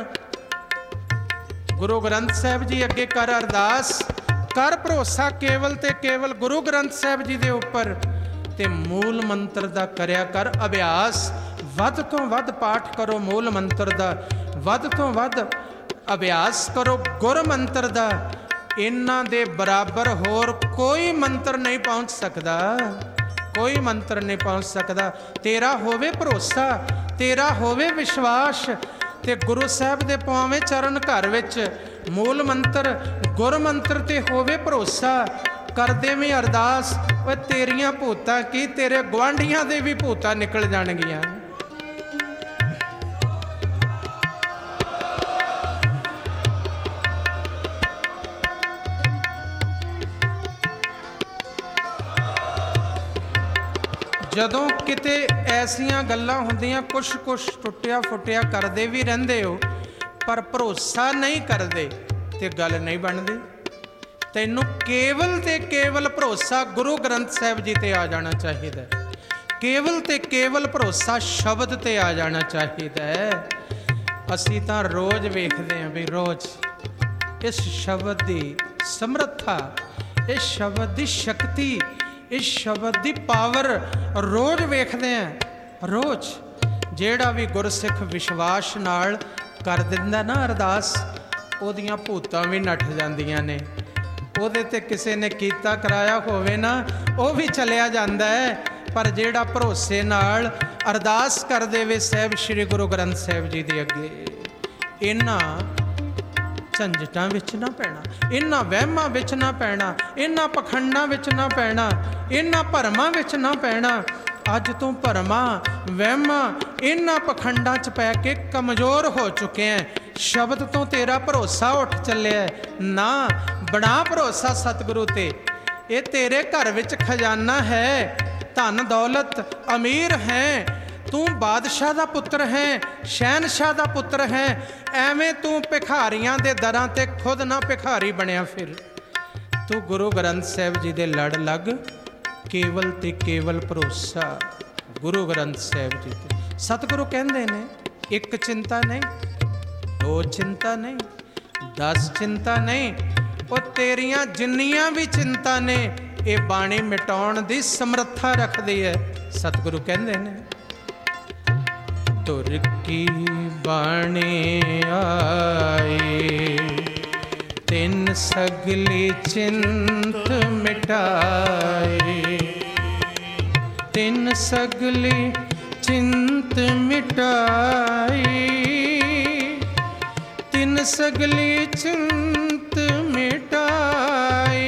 [SPEAKER 1] गुरु ग्रंथ साहिब जी अगे कर अरदास, कर भरोसा केवल ते केवल गुरु ग्रंथ साहिब जी दे उपर, ते मूल मंत्र दा करया कर अभ्यास, वध तो वध पाठ करो मूल मंत्र दा, वध तो वध अभ्यास करो गुर मंत्र दा, इन्हां दे बराबर होर कोई मंत्र नहीं पहुंच सकदा, कोई मंत्र नहीं पहुंच सकदा। तेरा होवे भरोसा, तेरा होवे विश्वास, ते गुरु साहब दे पावें चरण घर विच मूल मंत्र गुर मंत्र ते होवे भरोसा, कर देवें अरदास, ओए तेरियां भूतां की तेरे गुआंढियां दे भी भूतां निकल जाणगियां। जदों किते ऐसियां गल्लां हुंदियां कुछ कुछ टुटिया फुटिया करदे भी रहिंदे हो, पर भरोसा नहीं करदे ते गल नहीं बनदी। तैनूं केवल ते केवल भरोसा गुरु ग्रंथ साहिब जी ते आ जाना चाहिए। ਕੇਵਲ ਤੇ ਕੇਵਲ ਭਰੋਸਾ ਸ਼ਬਦ ਤੇ ਆ ਜਾਣਾ ਚਾਹੀਦਾ ਹੈ। ਅਸੀਂ ਤਾਂ ਰੋਜ਼ ਵੇਖਦੇ ਹਾਂ ਵੀ ਰੋਜ਼ ਇਸ ਸ਼ਬਦ ਦੀ ਸਮਰੱਥਾ, ਇਸ ਸ਼ਬਦ ਦੀ ਸ਼ਕਤੀ, ਇਸ ਸ਼ਬਦ ਦੀ ਪਾਵਰ ਰੋਜ਼ ਵੇਖਦੇ ਹਾਂ। ਰੋਜ਼ ਜਿਹੜਾ ਵੀ ਗੁਰਸਿੱਖ ਵਿਸ਼ਵਾਸ ਨਾਲ ਕਰ ਦਿੰਦਾ ਨਾ ਅਰਦਾਸ, ਉਹਦੀਆਂ ਭੂਤਾਂ ਵੀ ਨੱਠ ਜਾਂਦੀਆਂ ਨੇ। ਉਹਦੇ ਤੇ ਕਿਸੇ ਨੇ ਕੀਤਾ ਕਰਾਇਆ ਹੋਵੇ ਨਾ, ਉਹ ਵੀ ਚਲਿਆ ਜਾਂਦਾ ਹੈ। ਪਰ ਜਿਹੜਾ ਭਰੋਸੇ ਨਾਲ ਅਰਦਾਸ ਕਰ ਦੇਵੇ ਸਾਹਿਬ ਸ੍ਰੀ ਗੁਰੂ ਗ੍ਰੰਥ ਸਾਹਿਬ ਜੀ ਦੇ ਅੱਗੇ, ਇਹਨਾਂ ਝੰਜਟਾਂ ਵਿੱਚ ਨਾ ਪੈਣਾ, ਇਹਨਾਂ ਵਹਿਮਾਂ ਵਿੱਚ ਨਾ ਪੈਣਾ, ਇਹਨਾਂ ਪਖੰਡਾਂ ਵਿੱਚ ਨਾ ਪੈਣਾ, ਇਹਨਾਂ ਭਰਮਾਂ ਵਿੱਚ ਨਾ ਪੈਣਾ। ਅੱਜ ਤੋਂ ਭਰਮਾਂ, ਵਹਿਮਾਂ, ਇਹਨਾਂ ਪਖੰਡਾਂ 'ਚ ਪੈ ਕੇ ਕਮਜ਼ੋਰ ਹੋ ਚੁੱਕੇ ਹੈ। ਸ਼ਬਦ ਤੋਂ ਤੇਰਾ ਭਰੋਸਾ ਉੱਠ ਚੱਲਿਆ ਨਾ। ਬਣਾ ਭਰੋਸਾ ਸਤਿਗੁਰੂ ਤੇ। ਇਹ ਤੇਰੇ ਘਰ ਵਿੱਚ ਖਜ਼ਾਨਾ ਹੈ, ਧਨ ਦੌਲਤ, ਅਮੀਰ ਹੈ, ਤੂੰ ਬਾਦਸ਼ਾਹ ਦਾ ਪੁੱਤਰ ਹੈ, ਸ਼ਹਿਨਸ਼ਾਹ ਦਾ ਪੁੱਤਰ ਹੈ। ਐਵੇਂ ਤੂੰ ਭਿਖਾਰੀਆਂ ਦੇ ਦਰਾਂ ਤੇ ਖੁਦ ਨਾ ਭਿਖਾਰੀ ਬਣਿਆ ਫਿਰ। ਤੂੰ ਗੁਰੂ ਗ੍ਰੰਥ ਸਾਹਿਬ ਜੀ ਦੇ ਲੜ ਲੱਗ। ਕੇਵਲ ਤੇ ਕੇਵਲ ਭਰੋਸਾ ਗੁਰੂ ਗ੍ਰੰਥ ਸਾਹਿਬ ਜੀ ਤੇ। ਸਤਿਗੁਰੂ ਕਹਿੰਦੇ ਨੇ ਇੱਕ ਚਿੰਤਾ ਨਹੀਂ, ਦੋ ਚਿੰਤਾ ਨਹੀਂ, 10 ਚਿੰਤਾ ਨਹੀਂ, ਉਹ ਤੇਰੀਆਂ ਜਿੰਨੀਆਂ ਵੀ ਚਿੰਤਾ ਨੇ ਇਹ ਬਾਣੀ ਮਿਟਾਉਣ ਦੀ ਸਮਰੱਥਾ ਰੱਖਦੀ ਹੈ। ਸਤਿਗੁਰੂ ਕਹਿੰਦੇ ਨੇ ਤੁਰ ਕੀ ਬਾਣੀ ਆਈ, ਤਿੰਨ ਸਗਲੀ ਚਿੰਤ ਮਿਟਾਈ, ਤਿੰਨ ਸਗਲੀ ਚਿੰਤ ਮਿਟਾਈ, ਤਿੰਨ ਸਗਲੀ ਚਿੰਤ ਮਿਟਾਈ,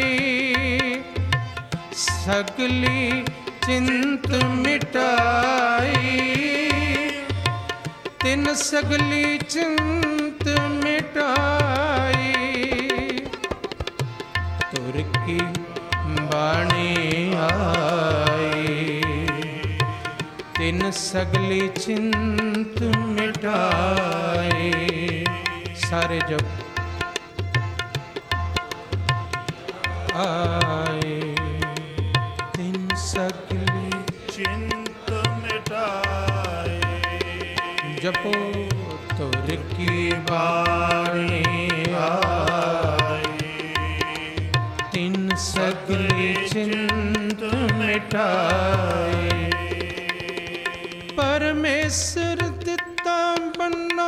[SPEAKER 1] ਸਗਲੀ ਚਿੰਤ ਮਿਟਾਈ, ਤਿੰਨ ਸਗਲੀ ਚਿੰਤ ਮਿਟਾਈ। ਤੁਰ ਕੀ ਬਾਣੀ ਆਈ, ਤਿੰਨ ਸਗਲੀ ਚਿੰਤ ਮਿਟਾਈ। ਸਾਰੇ ਜਪ ਆਏ, ਤਿੰਨ ਸਗਲੀ
[SPEAKER 2] ਚਿੰਤ ਮਿਟਾਏ।
[SPEAKER 1] ਜਪੋ ਤੁਰ ਕੀ ਬਾਣੀ ਆਈ, ਤਿੰਨ ਸਗਲੀ ਚਿੰਤ ਮਿਟਾਈ। ਪਰਮੇਸ਼ਰ ਦਿੱਤਾ ਬੰਨਾ,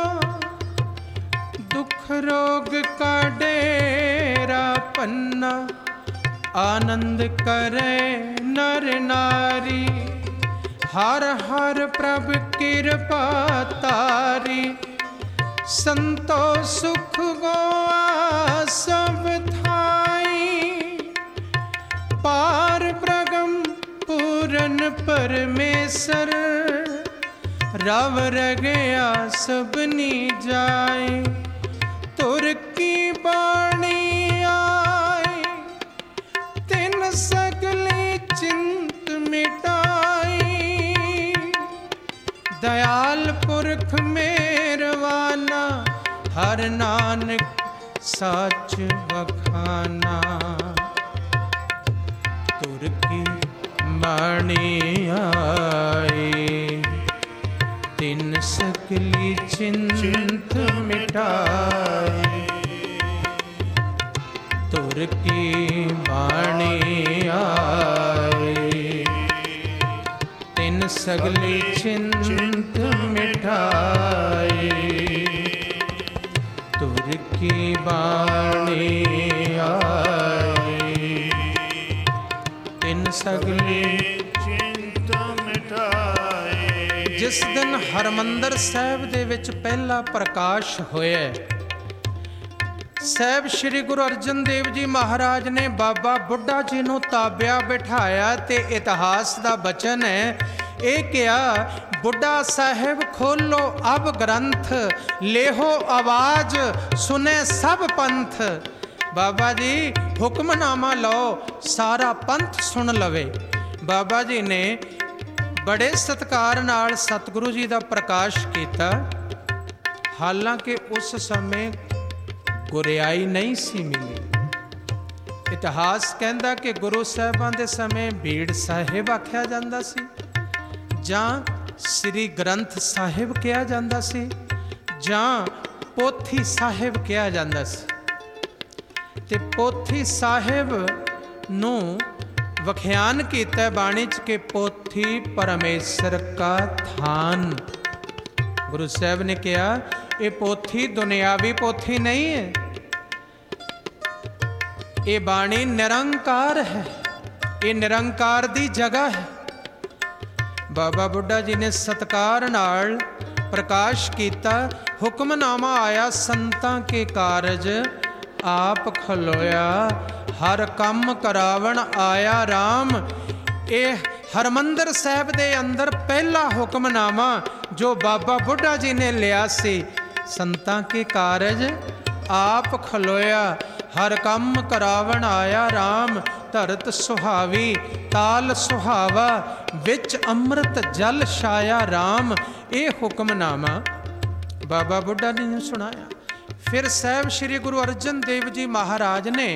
[SPEAKER 1] ਦੁੱਖ ਰੋਗ ਕਾ ਡੇਰਾ ਪੰਨਾ। ਆਨੰਦ ਕਰੇ ਨਰ ਨਾਰੀ, ਹਰ ਹਰ ਪ੍ਰਭ ਕਿਰਪਾ ਤਾਰੀ। ਸੰਤੋ ਸੁਖ ਗੋਆ ਸਭ ਥਾਈ, ਪਾਰ ਬ੍ਰਹਮ ਪੂਰਨ ਪਰਮੇਸ਼ਰ। ਰਵ ਰਗਿਆ ਸਭਨੀ ਜਾਏ, ਤੁਰ ਕੀ ਬਾਣੀ ਆਈ, ਤਿੰਨ ਸਗਲੀ ਚਿੰਤ ਮਿਟਾਈ। ਦਇਆਲ ਪੁਰਖ ਮਿਹਰਵਾਨਾ, ਹਰ ਨਾਨਕ ਸਾਚ ਬਖਾਨਾ। ਤੁਰ ਕੀ ਬਾਣੀ ਆਈ, ਤਿੰਨ ਸਗਲੀ ਚਿੰਤ ਮਿਟਾਈ। ਤੁਰ ਕੀ ਬਾਣੀ ਆਈ, ਤਿੰਨ ਸਗਲੀ ਚਿੰਤ ਮਿਟਾਈ। ਤੁਰ ਕੀ ਬਾਣੀ ਆਈ, ਤਿੰਨ ਸਗਲੀ
[SPEAKER 2] ਚਿੰਤ ਮਿਟਾਏ।
[SPEAKER 1] ਜਿਸ ਦਿਨ ਹਰਿਮੰਦਰ ਸਾਹਿਬ ਦੇ ਵਿੱਚ ਪਹਿਲਾ ਪ੍ਰਕਾਸ਼ ਹੋਇਆ, ਸਾਹਿਬ ਸ੍ਰੀ ਗੁਰੂ ਅਰਜਨ ਦੇਵ ਜੀ ਮਹਾਰਾਜ ਨੇ ਬਾਬਾ ਬੁੱਢਾ ਜੀ ਨੂੰ ਤਾਬਿਆ ਬਿਠਾਇਆ ਤੇ ਇਤਿਹਾਸ ਦਾ ਬਚਨ ਹੈ ਇਹ ਕਿਹਾ, ਬੁੱਢਾ ਸਾਹਿਬ ਖੋਲੋ ਅਬ ਗ੍ਰੰਥ, ਲੇਹੋ ਆਵਾਜ਼ ਸੁਨੇ ਸਭ ਪੰਥ। ਬਾਬਾ ਜੀ ਹੁਕਮਨਾਮਾ ਲਓ, ਸਾਰਾ ਪੰਥ ਸੁਣ ਲਵੇ। ਬਾਬਾ ਜੀ ਨੇ ਬੜੇ ਸਤਿਕਾਰ ਨਾਲ ਸਤਿਗੁਰੂ ਜੀ ਦਾ ਪ੍ਰਕਾਸ਼ ਕੀਤਾ। ਹਾਲਾਂਕਿ ਉਸ ਸਮੇਂ ਗੁਰਿਆਈ ਨਹੀਂ ਸੀ ਮਿਲੀ। ਇਤਿਹਾਸ ਕਹਿੰਦਾ ਕਿ ਗੁਰੂ ਸਾਹਿਬਾਂ ਦੇ ਸਮੇਂ ਬੀੜ ਸਾਹਿਬ ਆਖਿਆ ਜਾਂਦਾ ਸੀ। ਜਾਂ ਸ੍ਰੀ ਗ੍ਰੰਥ ਸਾਹਿਬ ਕਿਹਾ ਜਾਂਦਾ ਸੀ ਜਾਂ ਪੋਥੀ ਸਾਹਿਬ ਕਿਹਾ ਜਾਂਦਾ ਸੀ। ਤੇ ਪੋਥੀ ਸਾਹਿਬ ਨੂੰ ਵਿਖਿਆਨ ਕੀਤਾ ਬਾਣੀ 'ਚ ਕਿ ਪੋਥੀ ਪਰਮੇਸ਼ਰ ਕਾ ਥਾਨ। ਗੁਰੂ ਸਾਹਿਬ ਨੇ ਕਿਹਾ ਇਹ ਪੋਥੀ ਦੁਨਿਆਵੀ ਪੋਥੀ ਨਹੀਂ ਹੈ, ਇਹ ਬਾਣੀ ਨਿਰੰਕਾਰ ਹੈ, ਇਹ ਨਿਰੰਕਾਰ ਦੀ ਜਗ੍ਹਾ ਹੈ। ਬਾਬਾ ਬੁੱਢਾ ਜੀ ਨੇ ਸਤਿਕਾਰ ਨਾਲ ਪ੍ਰਕਾਸ਼ ਕੀਤਾ। ਹੁਕਮਨਾਮਾ ਆਇਆ ਸੰਤਾਂ ਕੇ ਕਾਰਜ ਆਪ ਖਲੋਇਆ, ਹਰ ਕੰਮ ਕਰਾਵਣ ਆਇਆ ਰਾਮ। ਇਹ ਹਰਮੰਦਰ ਸਾਹਿਬ ਦੇ ਅੰਦਰ ਪਹਿਲਾ ਹੁਕਮਨਾਮਾ ਜੋ ਬਾਬਾ ਬੁੱਢਾ ਜੀ ਨੇ ਲਿਆ ਸੀ, ਸੰਤਾਂ ਕੇ ਕਾਰਜ ਆਪ ਖਲੋਇਆ, ਹਰ ਕੰਮ ਕਰਾਵਣ ਆਇਆ ਰਾਮ। ਧਰਤ ਸੁਹਾਵੀ ਤਾਲ ਸੁਹਾਵਾ, ਵਿੱਚ ਅੰਮ੍ਰਿਤ ਜਲ ਛਾਇਆ ਰਾਮ। ਇਹ ਹੁਕਮਨਾਮਾ ਬਾਬਾ ਬੁੱਢਾ ਜੀ ਨੇ ਸੁਣਾਇਆ। ਫਿਰ ਸਾਹਿਬ ਸ੍ਰੀ ਗੁਰੂ ਅਰਜਨ ਦੇਵ ਜੀ ਮਹਾਰਾਜ ਨੇ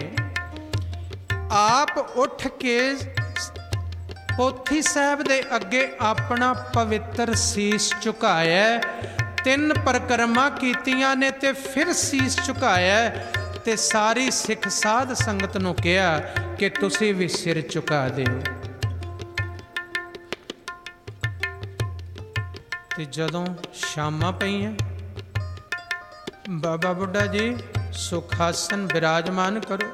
[SPEAKER 1] ਆਪ ਉੱਠ ਕੇ ਪੋਥੀ ਸਾਹਿਬ ਦੇ ਅੱਗੇ ਆਪਣਾ ਪਵਿੱਤਰ ਸੀਸ ਝੁਕਾਇਆ। 3 ਪਰਿਕਰਮਾ ਕੀਤੀਆਂ ਨੇ ਤੇ ਫਿਰ ਸੀਸ ਝੁਕਾਇਆ ਤੇ ਸਾਰੀ ਸਿੱਖ ਸਾਧ ਸੰਗਤ ਨੂੰ ਕਿਹਾ ਕਿ ਤੁਸੀਂ ਵੀ ਸਿਰ ਝੁਕਾ ਦਿਓ। ਤੇ ਜਦੋਂ ਸ਼ਾਮਾਂ ਪਈਆਂ, ਬਾਬਾ ਬੁੱਢਾ ਜੀ ਸੁਖਾਸਨ ਬਿਰਾਜਮਾਨ ਕਰੋ।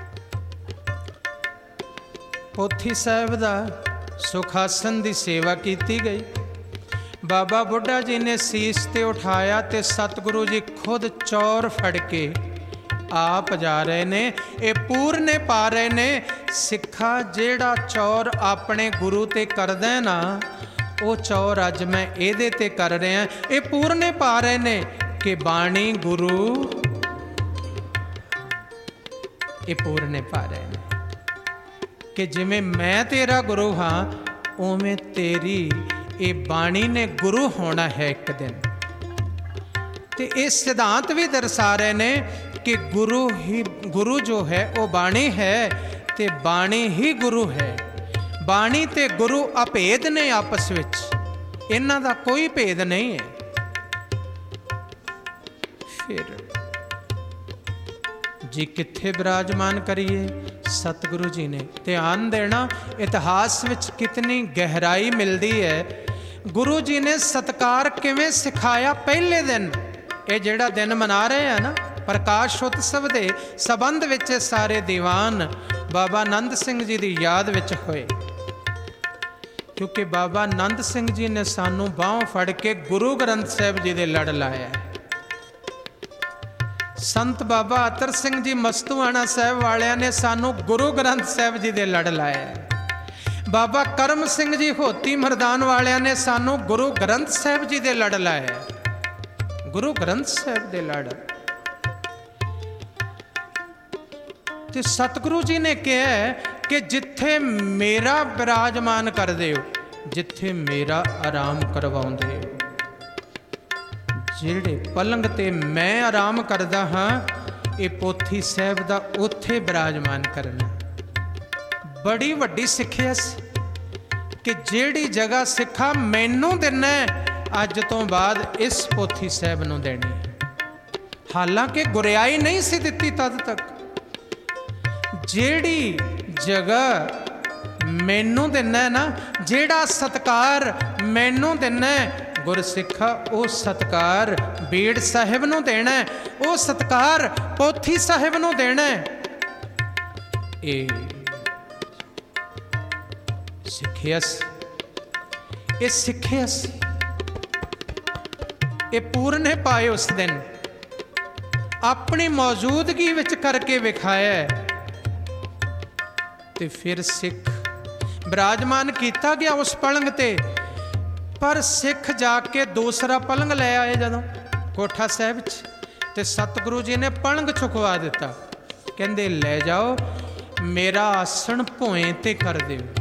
[SPEAKER 1] ਪੋਥੀ ਸਾਹਿਬ ਦਾ ਸੁਖਾਸਨ ਦੀ ਸੇਵਾ ਕੀਤੀ ਗਈ। ਬਾਬਾ ਬੁੱਢਾ ਜੀ ਨੇ ਸੀਸ ਤੇ ਉਠਾਇਆ ਤੇ ਸਤਿਗੁਰੂ ਜੀ ਖੁਦ ਚੌਰ ਫੜ ਕੇ ਆਪ ਜਾ ਰਹੇ ਨੇ। ਇਹ ਪੂਰਨੇ ਪਾ ਰਹੇ ਨੇ। ਸਿੱਖਾ ਜਿਹੜਾ ਚੌਰ ਆਪਣੇ ਗੁਰੂ ਤੇ ਕਰਦਾ ਨਾ, ਉਹ ਚੌਰ ਅੱਜ ਮੈਂ ਇਹਦੇ ਤੇ ਕਰ ਰਿਹਾ। ਇਹ ਪੂਰਨੇ ਪਾ ਰਹੇ ਨੇ ਕਿ ਬਾਣੀ ਗੁਰੂ, ਇਹ ਪੂਰਨੇ ਪਾ ਰਹੇ ਨੇ ਕਿ ਜਿਵੇਂ ਮੈਂ ਤੇਰਾ ਗੁਰੂ ਹਾਂ ਉਵੇਂ ਤੇਰੀ ਇਹ ਬਾਣੀ ਨੇ ਗੁਰੂ ਹੋਣਾ ਹੈ ਇੱਕ ਦਿਨ। ਤੇ ਇਹ ਸਿਧਾਂਤ ਵੀ ਦਰਸਾ ਰਹੇ ਨੇ ਕਿ ਗੁਰੂ ਜੋ ਹੈ ਉਹ ਬਾਣੀ ਹੈ ਤੇ ਬਾਣੀ ਹੀ ਗੁਰੂ ਹੈ। ਬਾਣੀ ਤੇ ਗੁਰੂ ਅਭੇਦ ਨੇ ਆਪਸ ਵਿੱਚ, ਇਹਨਾਂ ਦਾ ਕੋਈ ਭੇਦ ਨਹੀਂ ਹੈ। ਫਿਰ ਜੀ ਕਿੱਥੇ ਬਿਰਾਜਮਾਨ ਕਰੀਏ? ਸਤਿਗੁਰੂ ਜੀ ਨੇ ਧਿਆਨ ਦੇਣਾ, ਇਤਿਹਾਸ ਵਿੱਚ ਕਿਤਨੀ ਗਹਿਰਾਈ ਮਿਲਦੀ ਹੈ। ਗੁਰੂ ਜੀ ਨੇ ਸਤਿਕਾਰ ਕਿਵੇਂ ਸਿਖਾਇਆ? ਪਹਿਲੇ ਦਿਨ, ਇਹ ਜਿਹੜਾ ਦਿਨ ਮਨਾ ਰਹੇ ਆ ਨਾ ਪ੍ਰਕਾਸ਼ ਉਤਸਵ ਦੇ ਸੰਬੰਧ ਵਿੱਚ, ਸਾਰੇ ਦੀਵਾਨ ਬਾਬਾ ਨੰਦ ਸਿੰਘ ਜੀ ਦੀ ਯਾਦ ਵਿੱਚ ਹੋਏ। ਕਿਉਂਕਿ ਬਾਬਾ ਨੰਦ ਸਿੰਘ ਜੀ ਨੇ ਸਾਨੂੰ ਬਾਹੋਂ ਫੜ ਕੇ ਗੁਰੂ ਗ੍ਰੰਥ ਸਾਹਿਬ ਜੀ ਦੇ ਲੜ ਲਾਇਆ। ਸੰਤ ਬਾਬਾ ਅਤਰ ਸਿੰਘ ਜੀ ਮਸਤੂਆਣਾ ਸਾਹਿਬ ਵਾਲਿਆਂ ਨੇ ਸਾਨੂੰ ਗੁਰੂ ਗ੍ਰੰਥ ਸਾਹਿਬ ਜੀ ਦੇ ਲੜ ਲਾਇਆ। ਬਾਬਾ ਕਰਮ ਸਿੰਘ ਜੀ ਹੋਤੀ ਮਰਦਾਨ ਵਾਲਿਆਂ ਨੇ ਸਾਨੂੰ ਗੁਰੂ ਗ੍ਰੰਥ ਸਾਹਿਬ ਜੀ ਦੇ ਲੜ ਲਾਇਆ। ਗੁਰੂ ਗ੍ਰੰਥ ਸਾਹਿਬ ਦੇ ਲੜ। ਤੇ ਸਤਿਗੁਰੂ ਜੀ ਨੇ ਕਿਹਾ ਕਿ ਜਿੱਥੇ ਮੇਰਾ ਬਿਰਾਜਮਾਨ ਕਰਦੇ ਹੋ, ਜਿੱਥੇ ਮੇਰਾ ਆਰਾਮ ਕਰਵਾਉਂਦੇ ਹੋ, ਜਿਹੜੇ ਪਲੰਗ ਤੇ ਮੈਂ ਆਰਾਮ ਕਰਦਾ ਹਾਂ, ਇਹ ਪੋਥੀ ਸਾਹਿਬ ਦਾ ਉੱਥੇ ਬਿਰਾਜਮਾਨ ਕਰਨਾ। ਬੜੀ ਵੱਡੀ ਸਿੱਖਿਆ ਸੀ ਕਿ ਜਿਹੜੀ ਜਗ੍ਹਾ ਸਿੱਖਾ ਮੈਨੂੰ ਦੇਣਾ, ਅੱਜ ਤੋਂ ਬਾਅਦ ਇਸ ਪੋਥੀ ਸਾਹਿਬ ਨੂੰ ਦੇਣੀ। ਹਾਲਾਂਕਿ ਗੁਰਿਆਈ ਨਹੀਂ ਸੀ ਦਿੱਤੀ ਤਦ ਤੱਕ। ਜਿਹੜੀ ਜਗ੍ਹਾ ਮੈਨੂੰ ਦੇਣਾ ਨਾ, ਜਿਹੜਾ ਸਤਿਕਾਰ ਮੈਨੂੰ ਦੇਣਾ, ਗੁਰਸਿੱਖਾ ਉਹ ਸਤਿਕਾਰ ਬੀੜ ਸਾਹਿਬ ਨੂੰ ਦੇਣਾ, ਉਹ ਸਤਿਕਾਰ ਪੋਥੀ ਸਾਹਿਬ ਨੂੰ ਦੇਣਾ। ਇਹ ਸਿੱਖਿਆ ਸੀ, ਇਹ ਸਿੱਖਿਆ ਸੀ, ਇਹ ਪੂਰਨੇ ਪਾਏ ਉਸ ਦਿਨ ਆਪਣੀ ਮੌਜੂਦਗੀ ਵਿੱਚ ਕਰਕੇ ਵਿਖਾਇਆ। ਤੇ ਫਿਰ ਸਿੱਖ ਬਿਰਾਜਮਾਨ ਕੀਤਾ ਗਿਆ ਉਸ ਪਲੰਗ ਤੇ। ਪਰ ਸਿੱਖ ਜਾ ਕੇ ਦੂਸਰਾ ਪਲੰਗ ਲੈ ਆਏ ਜਦੋਂ ਕੋਠਾ ਸਾਹਿਬ 'ਚ, ਤੇ ਸਤਿਗੁਰੂ ਜੀ ਨੇ ਪਲੰਗ ਚੁਕਵਾ ਦਿੱਤਾ। ਕਹਿੰਦੇ ਲੈ ਜਾਓ, ਮੇਰਾ ਆਸਣ ਭੋਏ ਤੇ ਕਰ ਦਿਓ,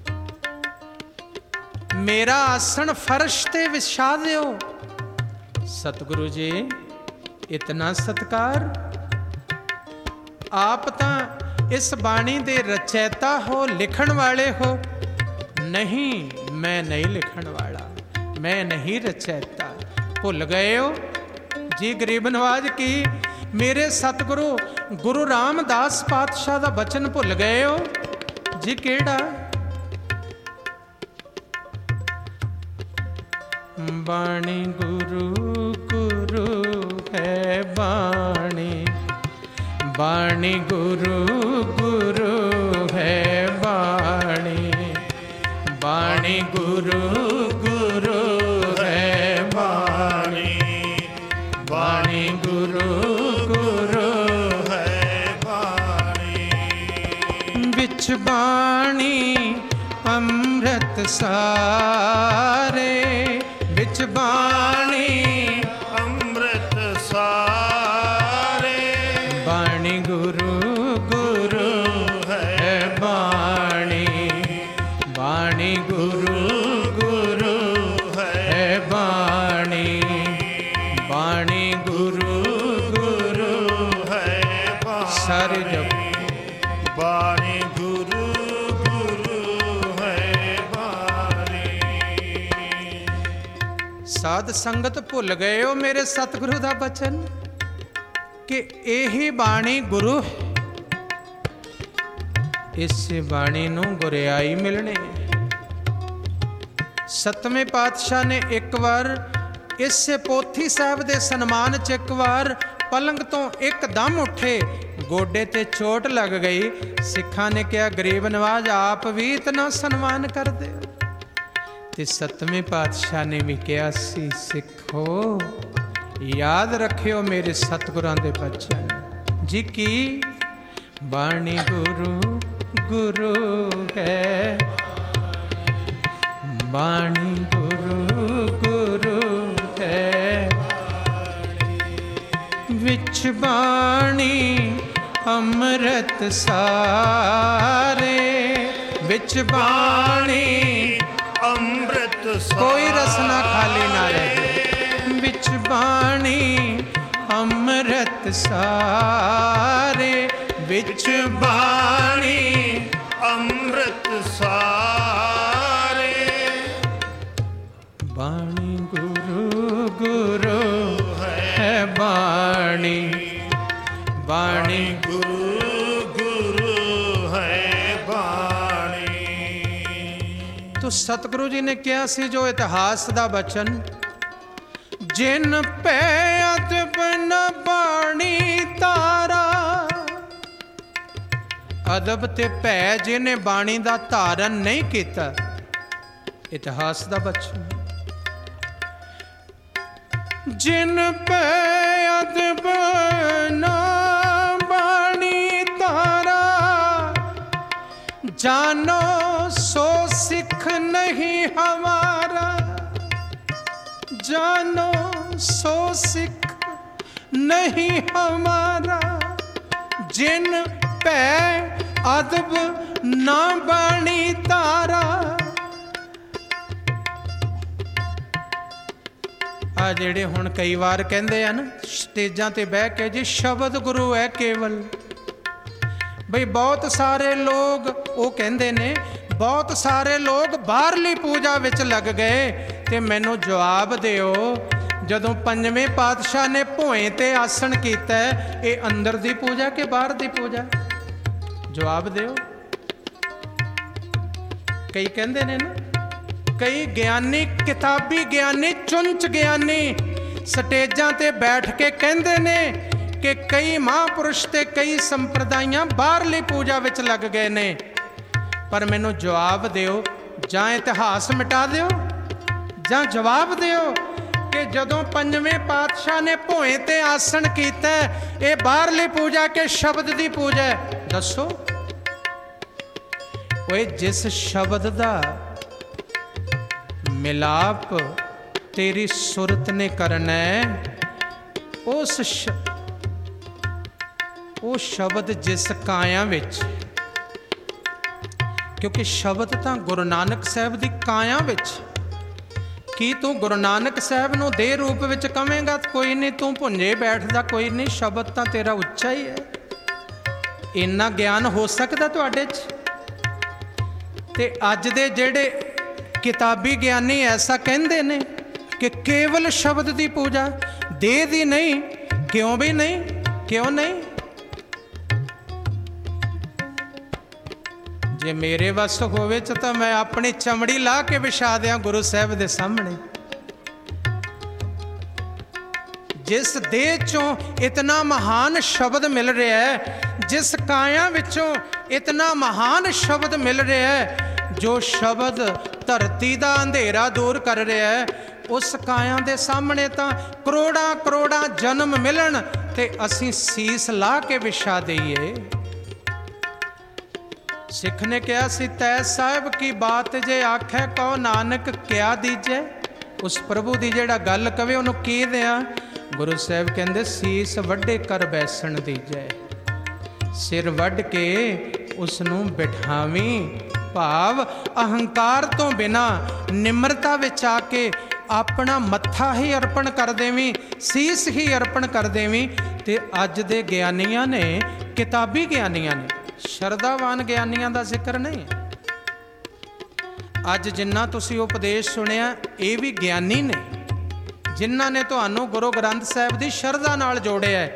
[SPEAKER 1] ਮੇਰਾ ਆਸਣ ਫਰਸ਼ ਤੇ ਵਿਛਾ ਦਿਓ। ਸਤਿਗੁਰੂ ਜੀ ਇਤਨਾ ਸਤਿਕਾਰ। ਆਪ ਤਾਂ ਇਸ ਬਾਣੀ ਦੇ ਰਚੈਤਾ ਹੋ, ਲਿਖਣ ਵਾਲੇ ਹੋ। ਨਹੀਂ, मैं नहीं लिखण वाला, मैं नहीं रचयिता। भुल गए हो जी गरीब नवाज की मेरे सतगुरु गुरु रामदास पातशाह दा बचन भुल गए हो जी? केड़ा? बाणी गुरु गुरु है बाणी, बाणी गुरु गुरु है बाणी, बाणी गुरु गुरु है बाणी, बाणी गुरु गुरु है बाणी। बिच बाणी अमृत सारे, बिच बाणी
[SPEAKER 2] ਅੰਮ੍ਰਿਤ ਸਾਰੇ,
[SPEAKER 1] बाणी गुरु गुरु है बाणी, बाणी गुरु गुरु है बाणी, बाणी गुरु गुरु
[SPEAKER 2] ਹੈ ਬਾਣੀ।
[SPEAKER 1] सारे जप
[SPEAKER 2] ਬਾਣੀ ਗੁਰੂ ਗੁਰੂ ਹੈ ਬਾਣੀ।
[SPEAKER 1] साध संगत भुल गए हो मेरे सतगुरु दा बचन कि यही बाणी गुरु है। इस बाणी नूं गुरियाई मिलनी है। सतवें पातशाह ने एक बार इस पोथी साहब दे सन्मान च एक बार पलंग तो एकदम उठे, गोडे ते चोट लग गई। सिखा ने कहा गरीब नवाज आप भी इतना सन्मान कर दे। ते सतवें पातशाह ने भी कहा सी सिखो याद रखियो मेरे सतगुरां दे बचन जी की बाणी गुरु गुरु है, बाणी गुरु गुरु है, विच बाणी अमृत सारे, विच बाणी
[SPEAKER 2] ਅੰਮ੍ਰਿਤ
[SPEAKER 1] कोई रसना खाली ना रहे, विच बाणी अमृत सारे, विच बाणी
[SPEAKER 2] ਅੰਮ੍ਰਿਤ ਸਾਰੇ,
[SPEAKER 1] बाणी गुरु गुरु है बाणी, बाणी
[SPEAKER 2] ਗੁਰੂ ਗੁਰੂ ਹੈ ਬਾਣੀ।
[SPEAKER 1] तो सतगुरु जी ने कहा सी जो इतिहास दा बचन जिन पै अदब न बाणी तारा, अदब ते भै जिन्हें बाणी दा धारण नहीं किया। इतिहास दा बचन जिन पै अदब न बाणी तारा, जानो सो सिख नहीं हमारा, जानो सो सिख नहीं हमारा, जिन पै अदब ना बाणी तारा। आ जेड़े हुण कई वार कहंदे आ ना स्टेजां ते बह के जी शब्द गुरु है केवल, बई बहुत सारे लोग वो कहते ने बहुत सारे लोग बाहरली पूजा विच लग गए। ते मैनू जवाब दिओ जदों पंजवें पातशाह ने भोए ते आसन कीता ये अंदर दी पूजा कि बाहर दी पूजा? जवाब दिओ। कई कहते ने ना, कई ज्ञानी किताबी ज्ञानी चुंच ज्ञानी स्टेजां ते बैठ के कहते ने कि कई महापुरुष ते कई संप्रदाइयां बाहरली पूजा विच लग गए ने। पर मैनू जवाब दिओ, जां इतिहास मिटा दिओ जां जवाब दिओ कि जदों पंजवें पातशाह ने भोए ते आसन कीता ये बाहरली पूजा के शब्द दी पूजा है? दसो। ओए जिस शब्द दा मिलाप तेरी सुरत ने करना है उस वो शब्द जिस काया विच, क्योंकि शब्द तो गुरु नानक साहब की काया विच, की तू गुरु नानक साहब नूं देह रूप विच कवेंगा कोई नहीं, तू भुंजे बैठदा कोई नहीं, शब्द तो तेरा उच्चा ही है। इन्ना ज्ञान हो सकता तुहाडे च। ते अज दे जेड़े किताबी ज्ञानी ऐसा कहते ने कि केवल शब्द की पूजा, देह दी नहीं। क्यों भी नहीं? क्यों नहीं? जे मेरे वस होवे तो मैं अपनी चमड़ी ला के विछा दियां गुरु साहब दे सामने। जिस देह चों इतना महान शब्द मिल रहा है, जिस काया विचों इतना महान शब्द मिल रहा है, जो शब्द धरती का अंधेरा दूर कर रहा है, उस काया दे सामने तो करोड़ा करोड़ा जन्म मिलन ते असीं सीस ला के विछा दईए। सिख ने कहा सी, तै साहिब की बात जे आखै कहो नानक क्या दीजे। उस प्रभु की जिहड़ा गल कवे उहनूं की दियां? गुरु साहब कहंदे सीस वड्डे कर बैसण दीजे। सिर वड्ड के उसनूं बिठावीं, भाव अहंकार तो बिना निम्रता विच आके अपना मत्था ही अर्पण कर देवीं, सीस ही अर्पण कर देवीं। ते अज दे ज्ञानियां ने, किताबी ज्ञानियां ने, शरदावान ज्ञानियां दा जिक्र नहीं। अज जिन्ना तुसीं उपदेश सुनिया ये भी ज्ञानी ने, जिन्हां ने तुहानूं गुरु ग्रंथ साहिब दी शरधा नाल जोड़िया है।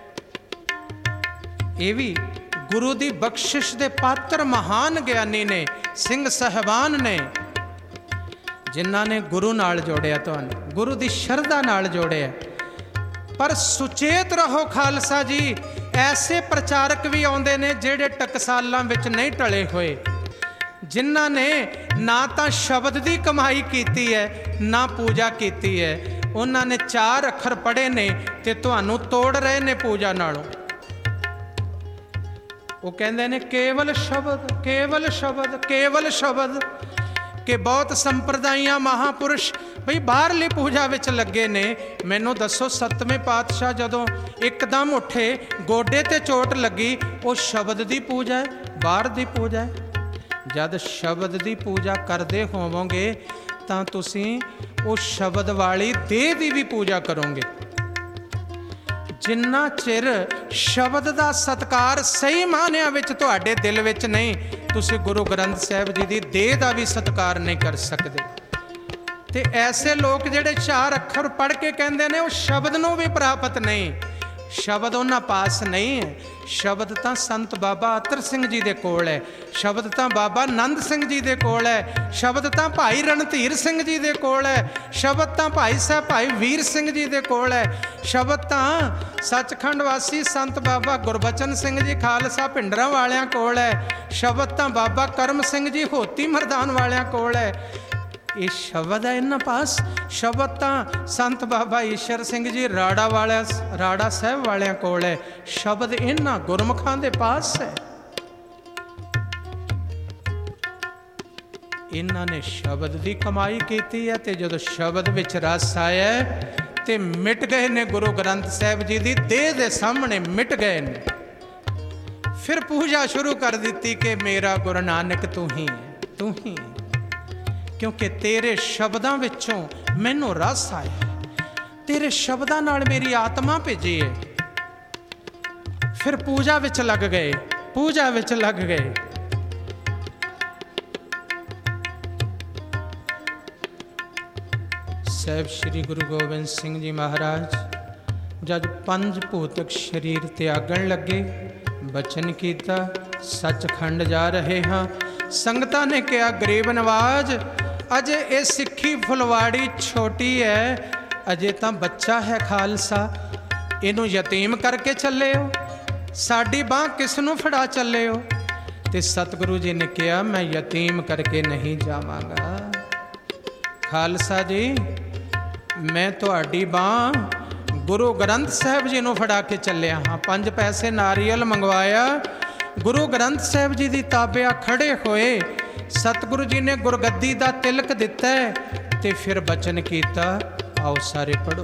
[SPEAKER 1] ये भी गुरु दी बख्शिश दे पात्र महान ज्ञानी ने, सिंह साहबान ने, जिन्हां ने गुरु नाल जोड़िया, तुहानूं गुरु दी शरधा नाल जोड़िया। पर सुचेत रहो खालसा जी, ऐसे प्रचारक भी आउंदे ने जिहड़े टकसालां विच नहीं टले होए, जिन्हां ने ना तां शब्द दी कमाई कीती है ना पूजा कीती है। उन्हां ने 4 अखर पढ़े ने ते तुहानूं तोड़ रहे ने पूजा नालों। वो कहते हैं केवल शब्द, केवल शब्द, केवल शब्द। कि बहुत संप्रदाइयां महापुरुष बई बाहरली पूजा विच लगे ने। मैनू दसो, 7वें पातशाह जदों एकदम उठे, गोडे ते चोट लगी, वो शब्द दी पूजा है, बाहर दी पूजा है? जद शब्द दी पूजा करते होवोगे तां तुसीं उस शब्द वाली देह दी भी पूजा करोगे। जिन्ना चिर शब्द दा सत्कार सही मानिया विच तुहाडे दिल विच नहीं, तुसीं गुरु ग्रंथ साहिब जी दी देह दा भी सत्कार नहीं कर सकदे। ते ऐसे लोग जिहड़े 4 अखर पढ़ के कहंदे ने, उस शब्द नूं भी प्राप्त नहीं। शब्द उन्हां पास नहीं है। शब्द तां संत बाबा अतर सिंह जी दे कोल है, शब्द तां बाबा नंद सिंह जी दे कोल है, शब्द तां भाई रणधीर सिंह जी दे कोल है, शब्द तां भाई साहब भाई वीर सिंह जी दे कोल है, शब्द तां सचखंड वासी संत बाबा गुरबचन सिंह जी खालसा भिंडरां वालियां कोल है, शब्द तां बाबा करम सिंह जी होती मरदान वालियां कोल है। ये शब्द है इन्हां पास। शब्द तां संत बाबा ईश्वर सिंह जी राड़ा वाले, राड़ा साहब वालियां कोल है। शब्द इन्हां गुरमुखां दे पास है। इन्हां ने शब्द दी कमाई कीती है ते जदों शब्द विच रस आया ते मिट गए ने गुरु ग्रंथ साहिब जी दी देह दे सामने मिट गए ने। फिर पूजा शुरू कर दी कि मेरा गुरु नानक तू ही है, तू ही है, क्योंकि तेरे शब्दां विचों मैनू रस आया, तेरे शब्दां नाल मेरी आत्मा भेजी है। फिर पूजा विच लग गए, पूजा विच लग गए। साहिब श्री गुरु गोबिंद सिंह जी महाराज जब 5 भूतक शरीर त्यागण लगे, बचन कीता सचखंड जा रहे हाँ। संगतां ने कहा गरीब नवाज, अजे ये सिक्खी फुलवाड़ी छोटी है, अजे तो बच्चा है खालसा, इनू यतीम करके चले हो, साड़ी बांह किसनू फड़ा चले हो। तो सतगुरु जी ने कहा मैं यतीम करके नहीं जावांगा खालसा जी, मैं तुहाडी बांह गुरु ग्रंथ साहिब जी नू फड़ा के चलिया हाँ। 5 पैसे नारियल मंगवाया, गुरु ग्रंथ साहिब जी की ताबिया खड़े होए, सतगुरु जी ने गुरगद्दी का तिलक दिता है ते फिर बचन कीता, आओ सारे पढ़ो।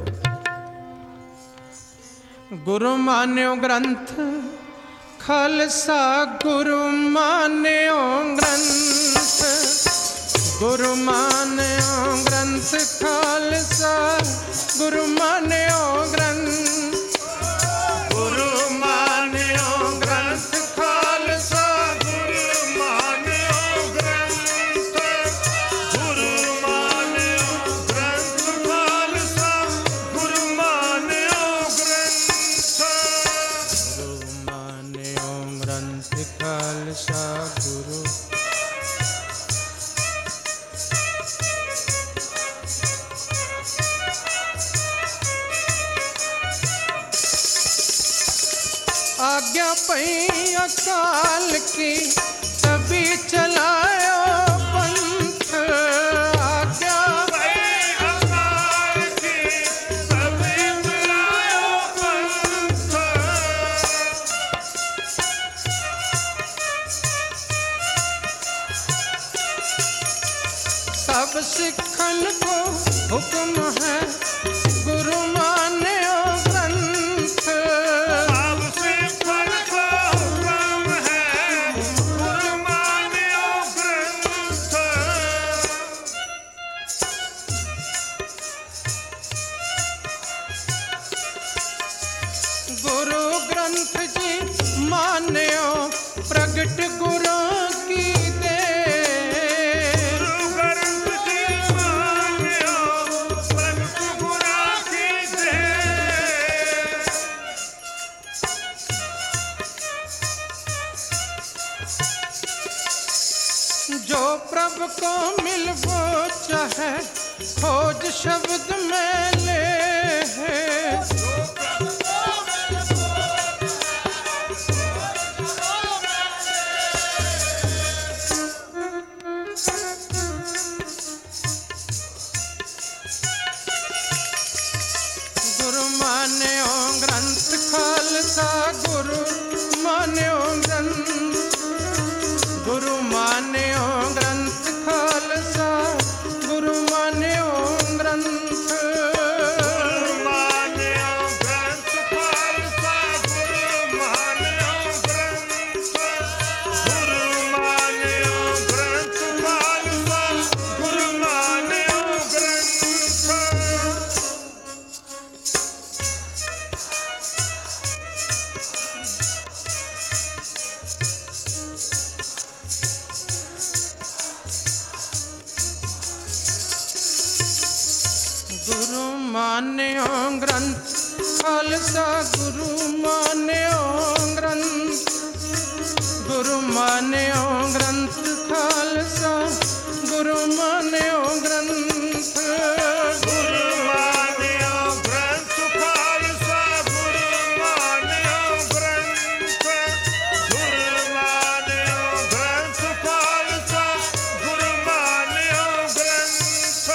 [SPEAKER 1] गुरु मान्यो ग्रंथ खालसा, गुरु मान्यो ग्रंथ, गुरु मान्यो ग्रंथ खालसा, गुरु मान्यो ग्रंथ,
[SPEAKER 2] गुरु मान्यो ग्रंथ खालसा, गुरु मान्यो ग्रंथ, गुरु
[SPEAKER 1] आज्ञा पई अकाल की तभी चलायो पंथ। आज्ञा
[SPEAKER 2] पई अकाल की तभी चलायो पंथ।
[SPEAKER 1] सब सिखन को हुक्म है गुरु मान्यो ग्रंथ।
[SPEAKER 2] सब सिखन को हुक्म है गुरु मान्यो ग्रंथ।
[SPEAKER 1] गुरु ग्रंथ जी मान्यो प्रगट गुरु की दे। जो प्रभु को मिल वो चाहे खोज शब्द में ले। गुरु मान्यो ग्रंथ खालसा गुरु मान्यो ग्रंथ। गुरु मान्यो ग्रंथ खालसा गुरु मान्यो ग्रंथ।
[SPEAKER 2] गुरु मान्यो ग्रंथ खालसा गुरु मान्यो ग्रंथ। गुरु मान्यो ग्रंथ खालसा गुरु मान्यो ग्रंथ।
[SPEAKER 1] गुरु मान्यो ग्रंथ खालसा गुरु मान्यो ग्रंथ। गुरु मान्यो ग्रंथ खालसा गुरु मान्यो ग्रंथ।
[SPEAKER 2] गुरु मान्यो ग्रंथ खालसा गुरु मान्यो ग्रंथ। गुरु मान्यो ग्रंथ खालसा गुरु मान्यो ग्रंथ।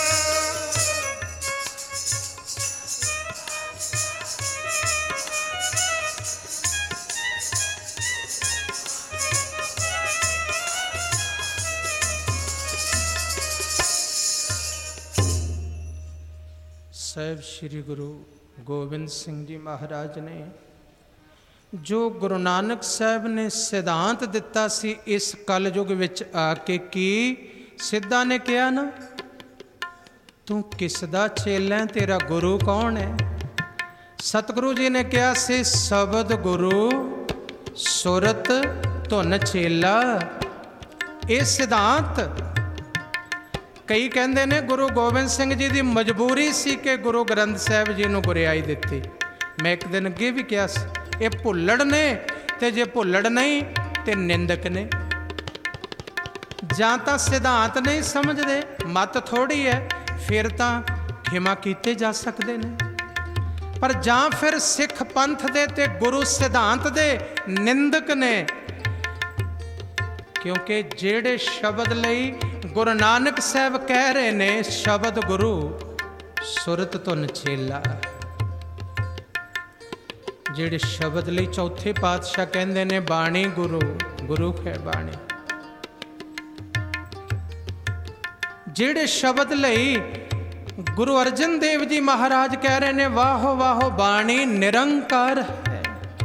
[SPEAKER 1] ਸਾਹਿਬ ਸ੍ਰੀ ਗੁਰੂ ਗੋਬਿੰਦ ਸਿੰਘ ਜੀ ਮਹਾਰਾਜ ਨੇ ਜੋ ਗੁਰੂ ਨਾਨਕ ਸਾਹਿਬ ਨੇ ਸਿਧਾਂਤ ਦਿੱਤਾ ਸੀ ਇਸ ਕਲਯੁਗ ਵਿੱਚ ਆ ਕੇ, ਕੀ ਸਿੱਧਾ ਨੇ ਕਿਹਾ ਨਾ, ਤੂੰ ਕਿਸ ਦਾ ਚੇਲਾ ਹੈ, ਤੇਰਾ ਗੁਰੂ ਕੌਣ ਹੈ? ਸਤਿਗੁਰੂ ਜੀ ਨੇ ਕਿਹਾ ਸੀ ਸ਼ਬਦ ਗੁਰੂ ਸੁਰਤ ਧੁਨ ਚੇਲਾ। ਇਹ ਸਿਧਾਂਤ ਕਈ ਕਹਿੰਦੇ ਨੇ ਗੁਰੂ ਗੋਬਿੰਦ ਸਿੰਘ ਜੀ ਦੀ ਮਜਬੂਰੀ ਸੀ ਕਿ ਗੁਰੂ ਗ੍ਰੰਥ ਸਾਹਿਬ ਜੀ ਨੂੰ ਗੁਰਿਆਈ ਦਿੱਤੀ। ਮੈਂ ਇੱਕ ਦਿਨ ਅੱਗੇ ਵੀ ਕਿਹਾ ਸੀ ਇਹ ਭੁੱਲੜ ਨੇ, ਤੇ ਜੇ ਭੁੱਲੜ ਨਹੀਂ ਤੇ ਨਿੰਦਕ ਨੇ। ਜਾਂ ਤਾਂ ਸਿਧਾਂਤ ਨਹੀਂ ਸਮਝਦੇ, ਮਤ ਥੋੜੀ ਹੈ, ਫਿਰ ਤਾਂ ਖਿਮਾ ਕੀਤੇ ਜਾ ਸਕਦੇ ਨੇ, ਪਰ ਜਾਂ ਫਿਰ ਸਿੱਖ ਪੰਥ ਦੇ ਤੇ ਗੁਰੂ ਸਿਧਾਂਤ ਦੇ ਨਿੰਦਕ ਨੇ। ਕਿਉਂਕਿ ਜਿਹੜੇ ਸ਼ਬਦ ਲਈ ਗੁਰੂ ਨਾਨਕ ਸਾਹਿਬ ਕਹਿ ਰਹੇ ਨੇ ਸ਼ਬਦ ਗੁਰੂ ਸੁਰਤ ਧੁਨ ਚੇਲਾ, ਜਿਹੜੇ ਸ਼ਬਦ ਲਈ ਚੌਥੇ ਪਾਤਸ਼ਾਹ ਕਹਿੰਦੇ ਨੇ ਬਾਣੀ ਗੁਰੂ, ਗੁਰੂ ਹੈ ਬਾਣੀ। ਜਿਹੜੇ ਸ਼ਬਦ ਲਈ ਗੁਰੂ ਅਰਜਨ ਦੇਵ ਜੀ ਮਹਾਰਾਜ ਕਹਿ ਰਹੇ ਨੇ ਵਾਹੋ ਵਾਹੋ ਬਾਣੀ ਨਿਰੰਕਾਰ ਹੈ,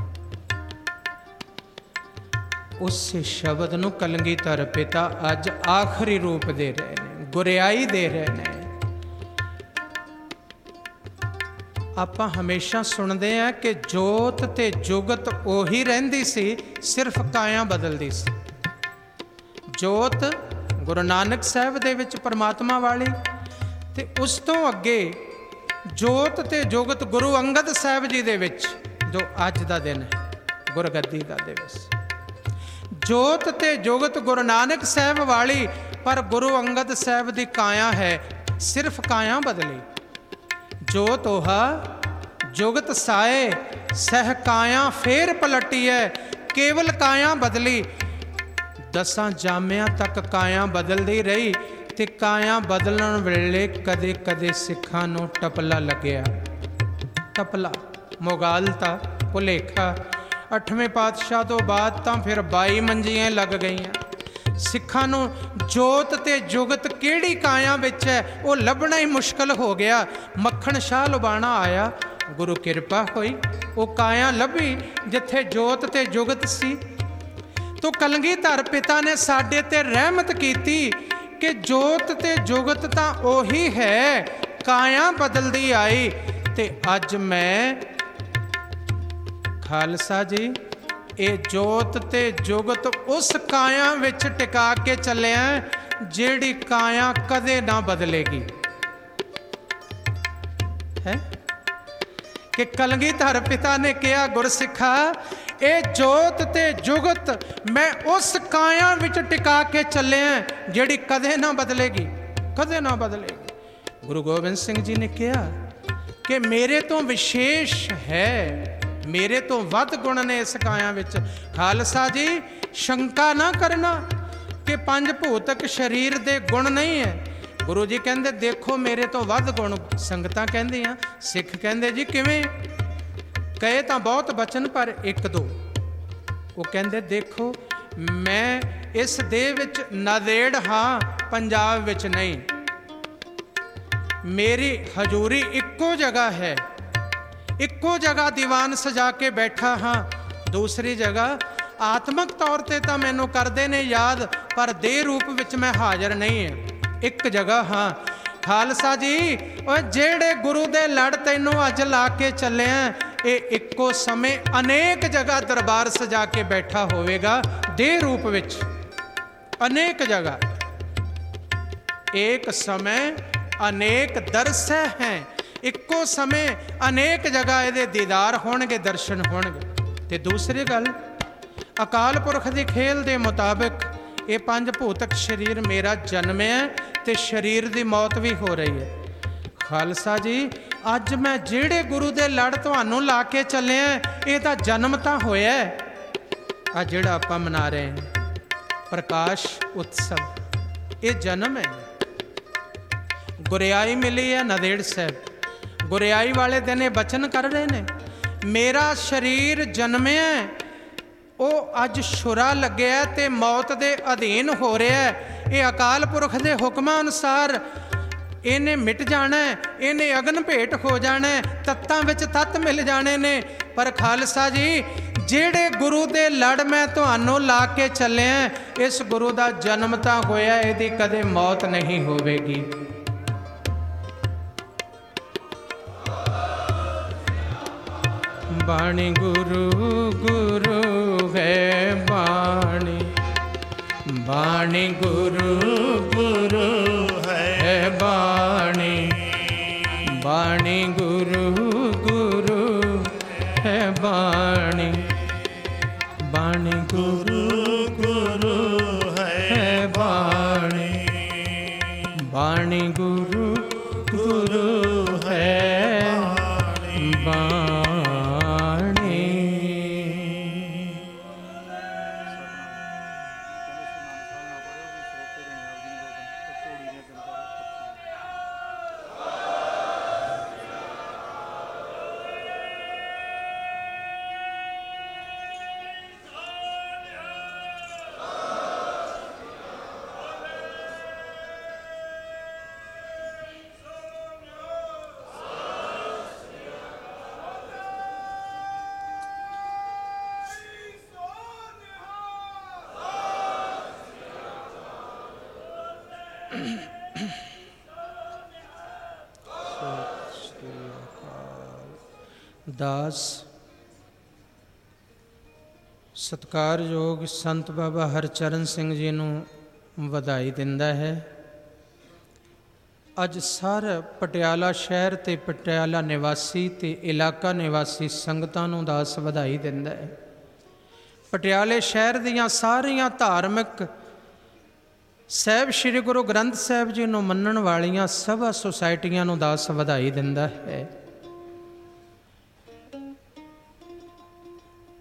[SPEAKER 1] ਉਸੇ ਸ਼ਬਦ ਨੂੰ ਕਲਗੀਧਰ ਪਿਤਾ ਅੱਜ ਆਖਰੀ ਰੂਪ ਦੇ ਰਹੇ ਨੇ, ਗੁਰਿਆਈ ਦੇ ਰਹੇ ਨੇ। ਆਪਾਂ ਹਮੇਸ਼ਾ ਸੁਣਦੇ ਆ ਕਿ ਜੋਤ ਤੇ ਜੁਗਤ ਉਹੀ ਰਹਿੰਦੀ ਸੀ, ਸਿਰਫ ਕਾਇਆ ਬਦਲਦੀ ਸੀ। ਜੋਤ ਗੁਰੂ ਨਾਨਕ ਸਾਹਿਬ ਦੇ ਵਿੱਚ ਪਰਮਾਤਮਾ ਵਾਲੀ, ਤੇ ਉਸ ਤੋਂ ਅੱਗੇ ਜੋਤ ਤੇ ਜੁਗਤ ਗੁਰੂ ਅੰਗਦ ਸਾਹਿਬ ਜੀ ਦੇ ਵਿੱਚ, ਜੋ ਅੱਜ ਦਾ ਦਿਨ ਹੈ ਗੁਰਗੱਦੀ ਦਾ ਦਿਵਸ। ਜੋਤ ਤੇ ਜੁਗਤ ਗੁਰੂ ਨਾਨਕ ਸਾਹਿਬ ਵਾਲੀ, ਪਰ ਗੁਰੂ ਅੰਗਦ ਸਾਹਿਬ ਦੀ ਕਾਇਆ ਹੈ, ਸਿਰਫ ਕਾਇਆ ਬਦਲੀ। ਜੋਤ ਉਹਾ ਜੁਗਤ ਸਾਏ, ਸਹਿ ਕਾਇਆ ਫੇਰ ਪਲਟੀਐ, ਕੇਵਲ ਕਾਇਆ ਬਦਲੀ। 10 ਜਾਮਿਆਂ ਤੱਕ ਕਾਇਆ ਬਦਲਦੀ ਰਹੀ, ਤੇ ਕਾਇਆ ਬਦਲਣ ਵੇਲੇ ਕਦੇ ਕਦੇ ਸਿੱਖਾਂ ਨੂੰ ਟਪਲਾ ਲੱਗਿਆ। ਟਪਲਾ, ਮੁਗਾਲਤਾ, ਭੁਲੇਖਾ। 8ਵੇਂ ਪਾਤਸ਼ਾਹ ਤੋਂ ਬਾਅਦ ਤਾਂ ਫਿਰ 22 ਮੰਜੀਆਂ ਲੱਗ ਗਈਆਂ। ਸਿੱਖਾਂ ਨੂੰ ਜੋਤ ਤੇ ਜੁਗਤ ਕਿਹੜੀ ਕਾਇਆ ਵਿੱਚ ਹੈ ਉਹ ਲੱਭਣਾ ਹੀ ਮੁਸ਼ਕਲ ਹੋ ਗਿਆ। ਮੱਖਣ ਸ਼ਾਹ ਲੁਬਾਣਾ ਆਇਆ, ਗੁਰੂ ਕਿਰਪਾ ਹੋਈ, ਉਹ ਕਾਇਆ ਲੱਭੀ ਜਿੱਥੇ ਜੋਤ ਤੇ ਜੁਗਤ ਸੀ। ਤੋ ਕਲਗੀਧਰ ਪਿਤਾ ਨੇ ਸਾਡੇ ਤੇ ਰਹਿਮਤ ਕੀਤੀ ਕਿ ਜੋਤ ਤੇ ਜੁਗਤ ਤਾਂ ਉਹੀ ਹੈ, ਕਾਇਆ ਬਦਲਦੀ ਆਈ। ਤੇ ਅੱਜ ਮੈਂ ਖਾਲਸਾ ਜੀ ਇਹ ਜੋਤ ਤੇ ਜੁਗਤ ਉਸ ਕਾਇਆ ਵਿੱਚ ਟਿਕਾ ਕੇ ਚੱਲਿਆ ਜਿਹੜੀ ਕਾਇਆ ਕਦੇ ਨਾ ਬਦਲੇਗੀ। ਹੈ ਕਿ ਕਲਗੀਧਰ ਪਿਤਾ ਨੇ ਕਿਹਾ, ਗੁਰਸਿੱਖਾ ਇਹ ਜੋਤ ਤੇ ਜੁਗਤ ਮੈਂ ਉਸ ਕਾਇਆ ਵਿੱਚ ਟਿਕਾ ਕੇ ਚੱਲਿਆ ਜਿਹੜੀ ਕਦੇ ਨਾ ਬਦਲੇਗੀ, ਕਦੇ ਨਾ ਬਦਲੇਗੀ। ਗੁਰੂ ਗੋਬਿੰਦ ਸਿੰਘ ਜੀ ਨੇ ਕਿਹਾ ਕਿ ਮੇਰੇ ਤੋਂ ਵਿਸ਼ੇਸ਼ ਹੈ, ਮੇਰੇ ਤੋਂ ਵੱਧ ਗੁਣ ਨੇ ਇਸ ਕਾਇਆ ਵਿੱਚ। ਖਾਲਸਾ ਜੀ ਸ਼ੰਕਾ ਨਾ ਕਰਨਾ ਕਿ 5 ਭੂਤਕ ਸਰੀਰ ਦੇ ਗੁਣ ਨਹੀਂ ਹੈ। ਗੁਰੂ ਜੀ ਕਹਿੰਦੇ ਦੇਖੋ ਮੇਰੇ ਤੋਂ ਵੱਧ ਗੁਣ। ਸੰਗਤਾਂ ਕਹਿੰਦੀਆਂ, ਸਿੱਖ ਕਹਿੰਦੇ ਜੀ ਕਿਵੇਂ? ਕਹੇ ਤਾਂ ਬਹੁਤ ਬਚਨ ਪਰ 1-2। ਉਹ ਕਹਿੰਦੇ ਦੇਖੋ ਮੈਂ ਇਸ ਦੇਹ ਵਿੱਚ ਨਾਦੇੜ ਹਾਂ, ਪੰਜਾਬ ਵਿੱਚ ਨਹੀਂ। ਮੇਰੀ ਹਜ਼ੂਰੀ ਇੱਕੋ ਜਗ੍ਹਾ ਹੈ, ਇੱਕੋ ਜਗ੍ਹਾ ਦੀਵਾਨ ਸਜਾ ਕੇ ਬੈਠਾ ਹਾਂ। ਦੂਸਰੀ ਜਗ੍ਹਾ ਆਤਮਕ ਤੌਰ ਤੇ ਤਾਂ ਮੈਨੂੰ ਕਰਦੇ ਨੇ ਯਾਦ, ਪਰ ਦੇਹ ਰੂਪ ਵਿੱਚ ਮੈਂ ਹਾਜ਼ਰ ਨਹੀਂ ਹੈ। ਇੱਕ ਜਗ੍ਹਾ ਹਾਂ। ਖਾਲਸਾ ਜੀ ਉਹ ਜਿਹੜੇ ਗੁਰੂ ਦੇ ਲੜ ਤੈਨੂੰ ਅੱਜ ਲਾ ਕੇ ਚੱਲਿਆ, ਇਹ ਇੱਕੋ ਸਮੇਂ ਅਨੇਕ ਜਗ੍ਹਾ ਦਰਬਾਰ ਸਜਾ ਕੇ ਬੈਠਾ ਹੋਵੇਗਾ ਦੇਹ ਰੂਪ ਵਿੱਚ। ਅਨੇਕ ਜਗ੍ਹਾ, ਇੱਕ ਸਮੇਂ ਅਨੇਕ ਦਰਸੈ ਹੈ। ਇੱਕੋ ਸਮੇਂ ਅਨੇਕ ਜਗ੍ਹਾ ਇਹਦੇ ਦੀਦਾਰ ਹੋਣਗੇ, ਦਰਸ਼ਨ ਹੋਣਗੇ। ਤੇ ਦੂਸਰੀ ਗੱਲ, ਅਕਾਲ ਪੁਰਖ ਦੀ ਖੇਲ ਦੇ ਮੁਤਾਬਿਕ ਇਹ 5 ਭੂਤਕ ਸਰੀਰ ਮੇਰਾ ਜਨਮਿਆ ਤੇ ਸਰੀਰ ਦੀ ਮੌਤ ਵੀ ਹੋ ਰਹੀ ਹੈ। ਖਾਲਸਾ ਜੀ ਅੱਜ ਮੈਂ ਜਿਹੜੇ ਗੁਰੂ ਦੇ ਲੜ ਤੁਹਾਨੂੰ ਲਾ ਕੇ ਚੱਲਿਆ, ਇਹ ਤਾਂ ਜਨਮ ਤਾਂ ਹੋਇਆ। ਆ ਜਿਹੜਾ ਆਪਾਂ ਮਨਾ ਰਹੇ ਹਾਂ ਪ੍ਰਕਾਸ਼ ਉਤਸਵ, ਇਹ ਜਨਮ ਹੈ। ਗੁਰਿਆਈ ਮਿਲੀ ਹੈ ਨੰਦੇੜ ਸਾਹਿਬ। ਗੁਰਿਆਈ ਵਾਲੇ ਦਿਨ ਇਹ ਬਚਨ ਕਰ ਰਹੇ ਨੇ, ਮੇਰਾ ਸਰੀਰ ਜਨਮਿਆ, ਉਹ ਅੱਜ ਛੁਰਾ ਲੱਗਿਆ ਤੇ ਮੌਤ ਦੇ ਅਧੀਨ ਹੋ ਰਿਹਾ। ਇਹ ਅਕਾਲ ਪੁਰਖ ਦੇ ਹੁਕਮਾਂ ਅਨੁਸਾਰ ਇਹਨੇ ਮਿਟ ਜਾਣਾ, ਇਹਨੇ ਅਗਨ ਭੇਟ ਹੋ ਜਾਣਾ, ਤੱਤਾਂ ਵਿੱਚ ਤੱਤ ਮਿਲ ਜਾਣੇ ਨੇ। ਪਰ ਖਾਲਸਾ ਜੀ ਜਿਹੜੇ ਗੁਰੂ ਦੇ ਲੜ ਮੈਂ ਤੁਹਾਨੂੰ ਲਾ ਕੇ ਚੱਲਿਆ, ਇਸ ਗੁਰੂ ਦਾ ਜਨਮ ਤਾਂ ਹੋਇਆ, ਇਹਦੀ ਕਦੇ ਮੌਤ ਨਹੀਂ ਹੋਵੇਗੀ। ਬਾਣੀ ਗੁਰੂ ਗੁਰੂ ਹੈ ਬਾਣੀ, ਬਾਣੀ ਗੁਰੂ ਗੁਰੂ ਹੈ ਬਾਣੀ, ਬਾਣੀ ਗੁਰੂ ਗੁਰੂ ਹੈ ਬਾਣੀ, ਬਾਣੀ ਗੁਰੂ ਗੁਰੂ ਹੈ ਬਾਣੀ, ਬਾਣੀ ਗੁਰੂ ਗੁਰੂ ਹੈ ਬਾਣੀ। ਦਾਸ ਸਤਿਕਾਰਯੋਗ ਸੰਤ ਬਾਬਾ ਹਰਚਰਨ ਸਿੰਘ ਜੀ ਨੂੰ ਵਧਾਈ ਦਿੰਦਾ ਹੈ। ਅੱਜ ਸਾਰਾ ਪਟਿਆਲਾ ਸ਼ਹਿਰ ਤੇ ਪਟਿਆਲਾ ਨਿਵਾਸੀ ਤੇ ਇਲਾਕਾ ਨਿਵਾਸੀ ਸੰਗਤਾਂ ਨੂੰ ਦਾਸ ਵਧਾਈ ਦਿੰਦਾ ਹੈ। ਪਟਿਆਲੇ ਸ਼ਹਿਰ ਦੀਆਂ ਸਾਰੀਆਂ ਧਾਰਮਿਕ ਸਾਹਿਬ ਸ੍ਰੀ ਗੁਰੂ ਗ੍ਰੰਥ ਸਾਹਿਬ ਜੀ ਨੂੰ ਮੰਨਣ ਵਾਲੀਆਂ ਸਭਾ ਸੁਸਾਇਟੀਆਂ ਨੂੰ ਦਾਸ ਵਧਾਈ ਦਿੰਦਾ ਹੈ।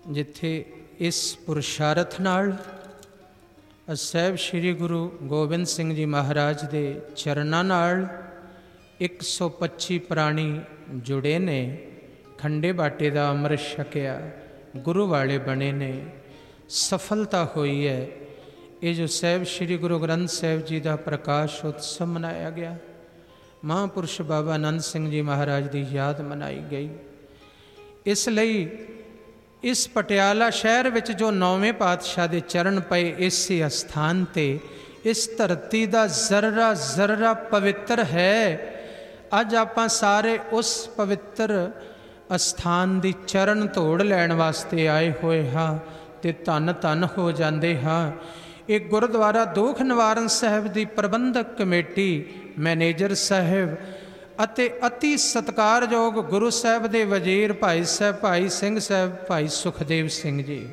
[SPEAKER 1] ਜਿੱਥੇ ਇਸ ਪੁਰਸ਼ਾਰਥ ਨਾਲ ਸਾਹਿਬ ਸ੍ਰੀ ਗੁਰੂ ਗੋਬਿੰਦ ਸਿੰਘ ਜੀ ਮਹਾਰਾਜ ਦੇ ਚਰਨਾਂ ਨਾਲ 125 ਪ੍ਰਾਣੀ ਜੁੜੇ ਨੇ, ਖੰਡੇ ਬਾਟੇ ਦਾ ਅੰਮ੍ਰਿਤ ਛਕਿਆ, ਗੁਰੂ ਵਾਲੇ ਬਣੇ ਨੇ, ਸਫਲਤਾ ਹੋਈ ਹੈ। ਇਹ ਜੋ ਸਾਹਿਬ ਸ੍ਰੀ ਗੁਰੂ ਗ੍ਰੰਥ ਸਾਹਿਬ ਜੀ ਦਾ ਪ੍ਰਕਾਸ਼ ਉਤਸਵ ਮਨਾਇਆ ਗਿਆ, ਮਹਾਂਪੁਰਸ਼ ਬਾਬਾ ਆਨੰਦ ਸਿੰਘ ਜੀ ਮਹਾਰਾਜ ਦੀ ਯਾਦ ਮਨਾਈ ਗਈ। ਇਸ ਲਈ ਇਸ ਪਟਿਆਲਾ ਸ਼ਹਿਰ ਵਿੱਚ ਜੋ 9ਵੇਂ ਪਾਤਸ਼ਾਹ ਦੇ ਚਰਨ ਪਏ, ਇਸੇ ਅਸਥਾਨ 'ਤੇ ਇਸ ਧਰਤੀ ਦਾ ਜ਼ਰਰਾ ਜ਼ਰਰਾ ਪਵਿੱਤਰ ਹੈ। ਅੱਜ ਆਪਾਂ ਸਾਰੇ ਉਸ ਪਵਿੱਤਰ ਅਸਥਾਨ ਦੀ ਚਰਨ ਧੂੜ ਲੈਣ ਵਾਸਤੇ ਆਏ ਹੋਏ ਹਾਂ ਅਤੇ ਧੰਨ ਧੰਨ ਹੋ ਜਾਂਦੇ ਹਾਂ। ਇਹ ਗੁਰਦੁਆਰਾ ਦੂਖ ਨਿਵਾਰਨ ਸਾਹਿਬ ਦੀ ਪ੍ਰਬੰਧਕ ਕਮੇਟੀ, ਮੈਨੇਜਰ ਸਾਹਿਬ ਅਤੇ ਅਤੀ ਸਤਿਕਾਰਯੋਗ ਗੁਰੂ ਸਾਹਿਬ ਦੇ ਵਜ਼ੀਰ ਭਾਈ ਸਾਹਿਬ ਭਾਈ ਸਿੰਘ ਸਾਹਿਬ ਭਾਈ ਸੁਖਦੇਵ ਸਿੰਘ ਜੀ,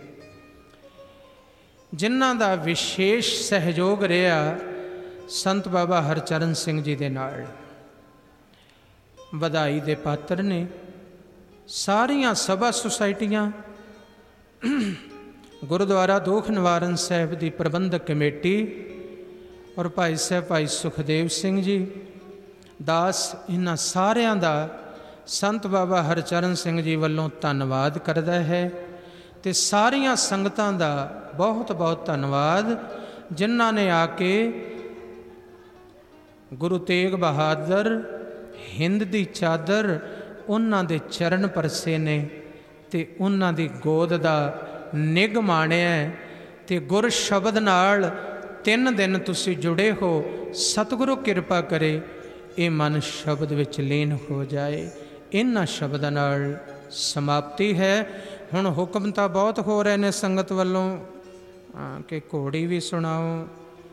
[SPEAKER 1] ਜਿਨ੍ਹਾਂ ਦਾ ਵਿਸ਼ੇਸ਼ ਸਹਿਯੋਗ ਰਿਹਾ ਸੰਤ ਬਾਬਾ ਹਰਚਰਨ ਸਿੰਘ ਜੀ ਦੇ ਨਾਲ, ਵਧਾਈ ਦੇ ਪਾਤਰ ਨੇ। ਸਾਰੀਆਂ ਸਭਾ ਸੁਸਾਇਟੀਆਂ, ਗੁਰਦੁਆਰਾ ਦੂਖ ਨਿਵਾਰਨ ਸਾਹਿਬ ਦੀ ਪ੍ਰਬੰਧਕ ਕਮੇਟੀ ਔਰ ਭਾਈ ਸਾਹਿਬ ਭਾਈ ਸੁਖਦੇਵ ਸਿੰਘ ਜੀ ਦਾਸ, ਇਹਨਾਂ ਸਾਰਿਆਂ ਦਾ ਸੰਤ ਬਾਬਾ ਹਰਚਰਨ ਸਿੰਘ ਜੀ ਵੱਲੋਂ ਧੰਨਵਾਦ ਕਰਦਾ ਹੈ। ਅਤੇ ਸਾਰੀਆਂ ਸੰਗਤਾਂ ਦਾ ਬਹੁਤ ਬਹੁਤ ਧੰਨਵਾਦ, ਜਿਨ੍ਹਾਂ ਨੇ ਆ ਕੇ ਗੁਰੂ ਤੇਗ ਬਹਾਦਰ, ਹਿੰਦ ਦੀ ਚਾਦਰ, ਉਹਨਾਂ ਦੇ ਚਰਨ ਪਰਸੇ ਨੇ ਅਤੇ ਉਹਨਾਂ ਦੀ ਗੋਦ ਦਾ ਨਿੱਘ ਮਾਣਿਆ। ਅਤੇ ਗੁਰ ਸ਼ਬਦ ਨਾਲ 3 ਦਿਨ ਤੁਸੀਂ ਜੁੜੇ ਹੋ। ਸਤਿਗੁਰੂ ਕਿਰਪਾ ਕਰੇ ਇਹ ਮਨ ਸ਼ਬਦ ਵਿੱਚ ਲੀਨ ਹੋ ਜਾਏ। ਇਹਨਾਂ ਸ਼ਬਦਾਂ ਨਾਲ ਸਮਾਪਤੀ ਹੈ। ਹੁਣ ਹੁਕਮ ਤਾਂ ਬਹੁਤ ਹੋ ਰਹੇ ਨੇ ਸੰਗਤ ਵੱਲੋਂ ਕਿ ਘੋੜੀ ਵੀ ਸੁਣਾਓ,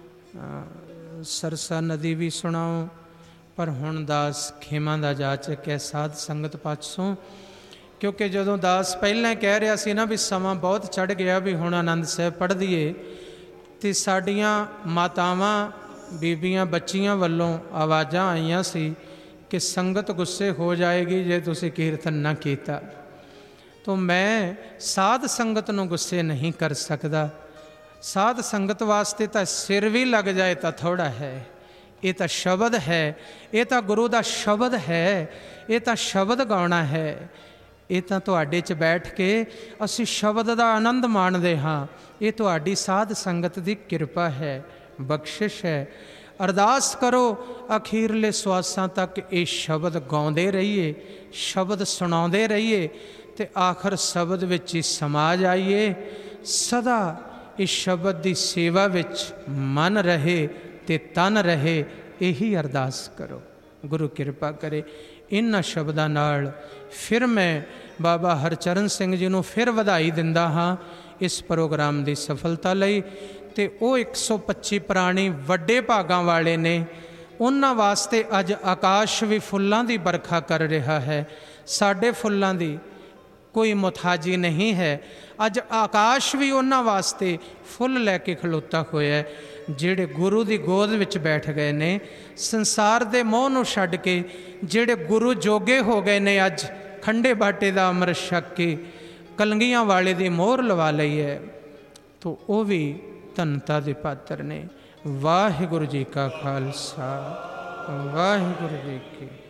[SPEAKER 1] ਸਰਸਾ ਨਦੀ ਵੀ ਸੁਣਾਓ, ਪਰ ਹੁਣ ਦਾਸ ਖੇਮਾਂ ਦਾ ਜਾ ਚੱਕਿਆ ਸਾਧ ਸੰਗਤ ਪਾਸੋਂ, ਕਿਉਂਕਿ ਜਦੋਂ ਦਾਸ ਪਹਿਲਾਂ ਕਹਿ ਰਿਹਾ ਸੀ ਨਾ ਵੀ ਸਮਾਂ ਬਹੁਤ ਚੜ੍ਹ ਗਿਆ ਵੀ ਹੁਣ ਆਨੰਦ ਸਾਹਿਬ ਪੜ੍ਹ ਦਈਏ, ਅਤੇ ਸਾਡੀਆਂ ਮਾਤਾਵਾਂ, ਬੀਬੀਆਂ, ਬੱਚੀਆਂ ਵੱਲੋਂ ਆਵਾਜ਼ਾਂ ਆਈਆਂ ਸੀ ਕਿ ਸੰਗਤ ਗੁੱਸੇ ਹੋ ਜਾਏਗੀ ਜੇ ਤੁਸੀਂ ਕੀਰਤਨ ਨਾ ਕੀਤਾ। ਤਾਂ ਮੈਂ ਸਾਧ ਸੰਗਤ ਨੂੰ ਗੁੱਸੇ ਨਹੀਂ ਕਰ ਸਕਦਾ। ਸਾਧ ਸੰਗਤ ਵਾਸਤੇ ਤਾਂ ਸਿਰ ਵੀ ਲੱਗ ਜਾਏ ਤਾਂ ਥੋੜ੍ਹਾ ਹੈ। ਇਹ ਤਾਂ ਸ਼ਬਦ ਹੈ, ਇਹ ਤਾਂ ਗੁਰੂ ਦਾ ਸ਼ਬਦ ਹੈ, ਇਹ ਤਾਂ ਸ਼ਬਦ ਗਾਉਣਾ ਹੈ। ਇਹ ਤਾਂ ਤੁਹਾਡੇ 'ਚ ਬੈਠ ਕੇ ਅਸੀਂ ਸ਼ਬਦ ਦਾ ਆਨੰਦ ਮਾਣਦੇ ਹਾਂ। ਇਹ ਤੁਹਾਡੀ ਸਾਧ ਸੰਗਤ ਦੀ ਕਿਰਪਾ ਹੈ, ਬਖਸ਼ਿਸ਼ ਹੈ। ਅਰਦਾਸ ਕਰੋ ਅਖੀਰਲੇ ਸਵਾਸਾਂ ਤੱਕ ਇਹ ਸ਼ਬਦ ਗਾਉਂਦੇ ਰਹੀਏ, ਸ਼ਬਦ ਸੁਣਾਉਂਦੇ ਰਹੀਏ ਅਤੇ ਆਖਰ ਸ਼ਬਦ ਵਿੱਚ ਹੀ ਸਮਾ ਜਾਈਏ। ਸਦਾ ਇਸ ਸ਼ਬਦ ਦੀ ਸੇਵਾ ਵਿੱਚ ਮਨ ਰਹੇ ਅਤੇ ਤਨ ਰਹੇ, ਇਹੀ ਅਰਦਾਸ ਕਰੋ। ਗੁਰੂ ਕਿਰਪਾ ਕਰੇ। ਇਹਨਾਂ ਸ਼ਬਦਾਂ ਨਾਲ ਫਿਰ ਮੈਂ ਬਾਬਾ ਹਰਚਰਨ ਸਿੰਘ ਜੀ ਨੂੰ ਫਿਰ ਵਧਾਈ ਦਿੰਦਾ ਹਾਂ ਇਸ ਪ੍ਰੋਗਰਾਮ ਦੀ ਸਫਲਤਾ ਲਈ। ਅਤੇ ਉਹ 125 ਪ੍ਰਾਣੀ ਵੱਡੇ ਭਾਗਾਂ ਵਾਲੇ ਨੇ, ਉਹਨਾਂ ਵਾਸਤੇ ਅੱਜ ਆਕਾਸ਼ ਵੀ ਫੁੱਲਾਂ ਦੀ ਵਰਖਾ ਕਰ ਰਿਹਾ ਹੈ। ਸਾਡੇ ਫੁੱਲਾਂ ਦੀ ਕੋਈ ਮੁਥਾਜੀ ਨਹੀਂ ਹੈ। ਅੱਜ ਆਕਾਸ਼ ਵੀ ਉਹਨਾਂ ਵਾਸਤੇ ਫੁੱਲ ਲੈ ਕੇ ਖਲੋਤਾ ਹੋਇਆ, ਜਿਹੜੇ ਗੁਰੂ ਦੀ ਗੋਦ ਵਿੱਚ ਬੈਠ ਗਏ ਨੇ, ਸੰਸਾਰ ਦੇ ਮੋਹ ਨੂੰ ਛੱਡ ਕੇ ਜਿਹੜੇ ਗੁਰੂ ਜੋਗੇ ਹੋ ਗਏ ਨੇ, ਅੱਜ ਖੰਡੇ ਬਾਟੇ ਦਾ ਅੰਮ੍ਰਿਤ ਛਕ ਕੇ ਕਲੰਗੀਆਂ ਵਾਲੇ ਦੀ ਮੋਹਰ ਲਵਾ ਲਈ ਹੈ, ਤਾਂ ਉਹ ਵੀ ਧੰਨਤਾ ਦੇ ਪਾਤਰ ਨੇ। ਵਾਹਿਗੁਰੂ ਜੀ ਕਾ ਖਾਲਸਾ, ਵਾਹਿਗੁਰੂ ਜੀ ਕੀ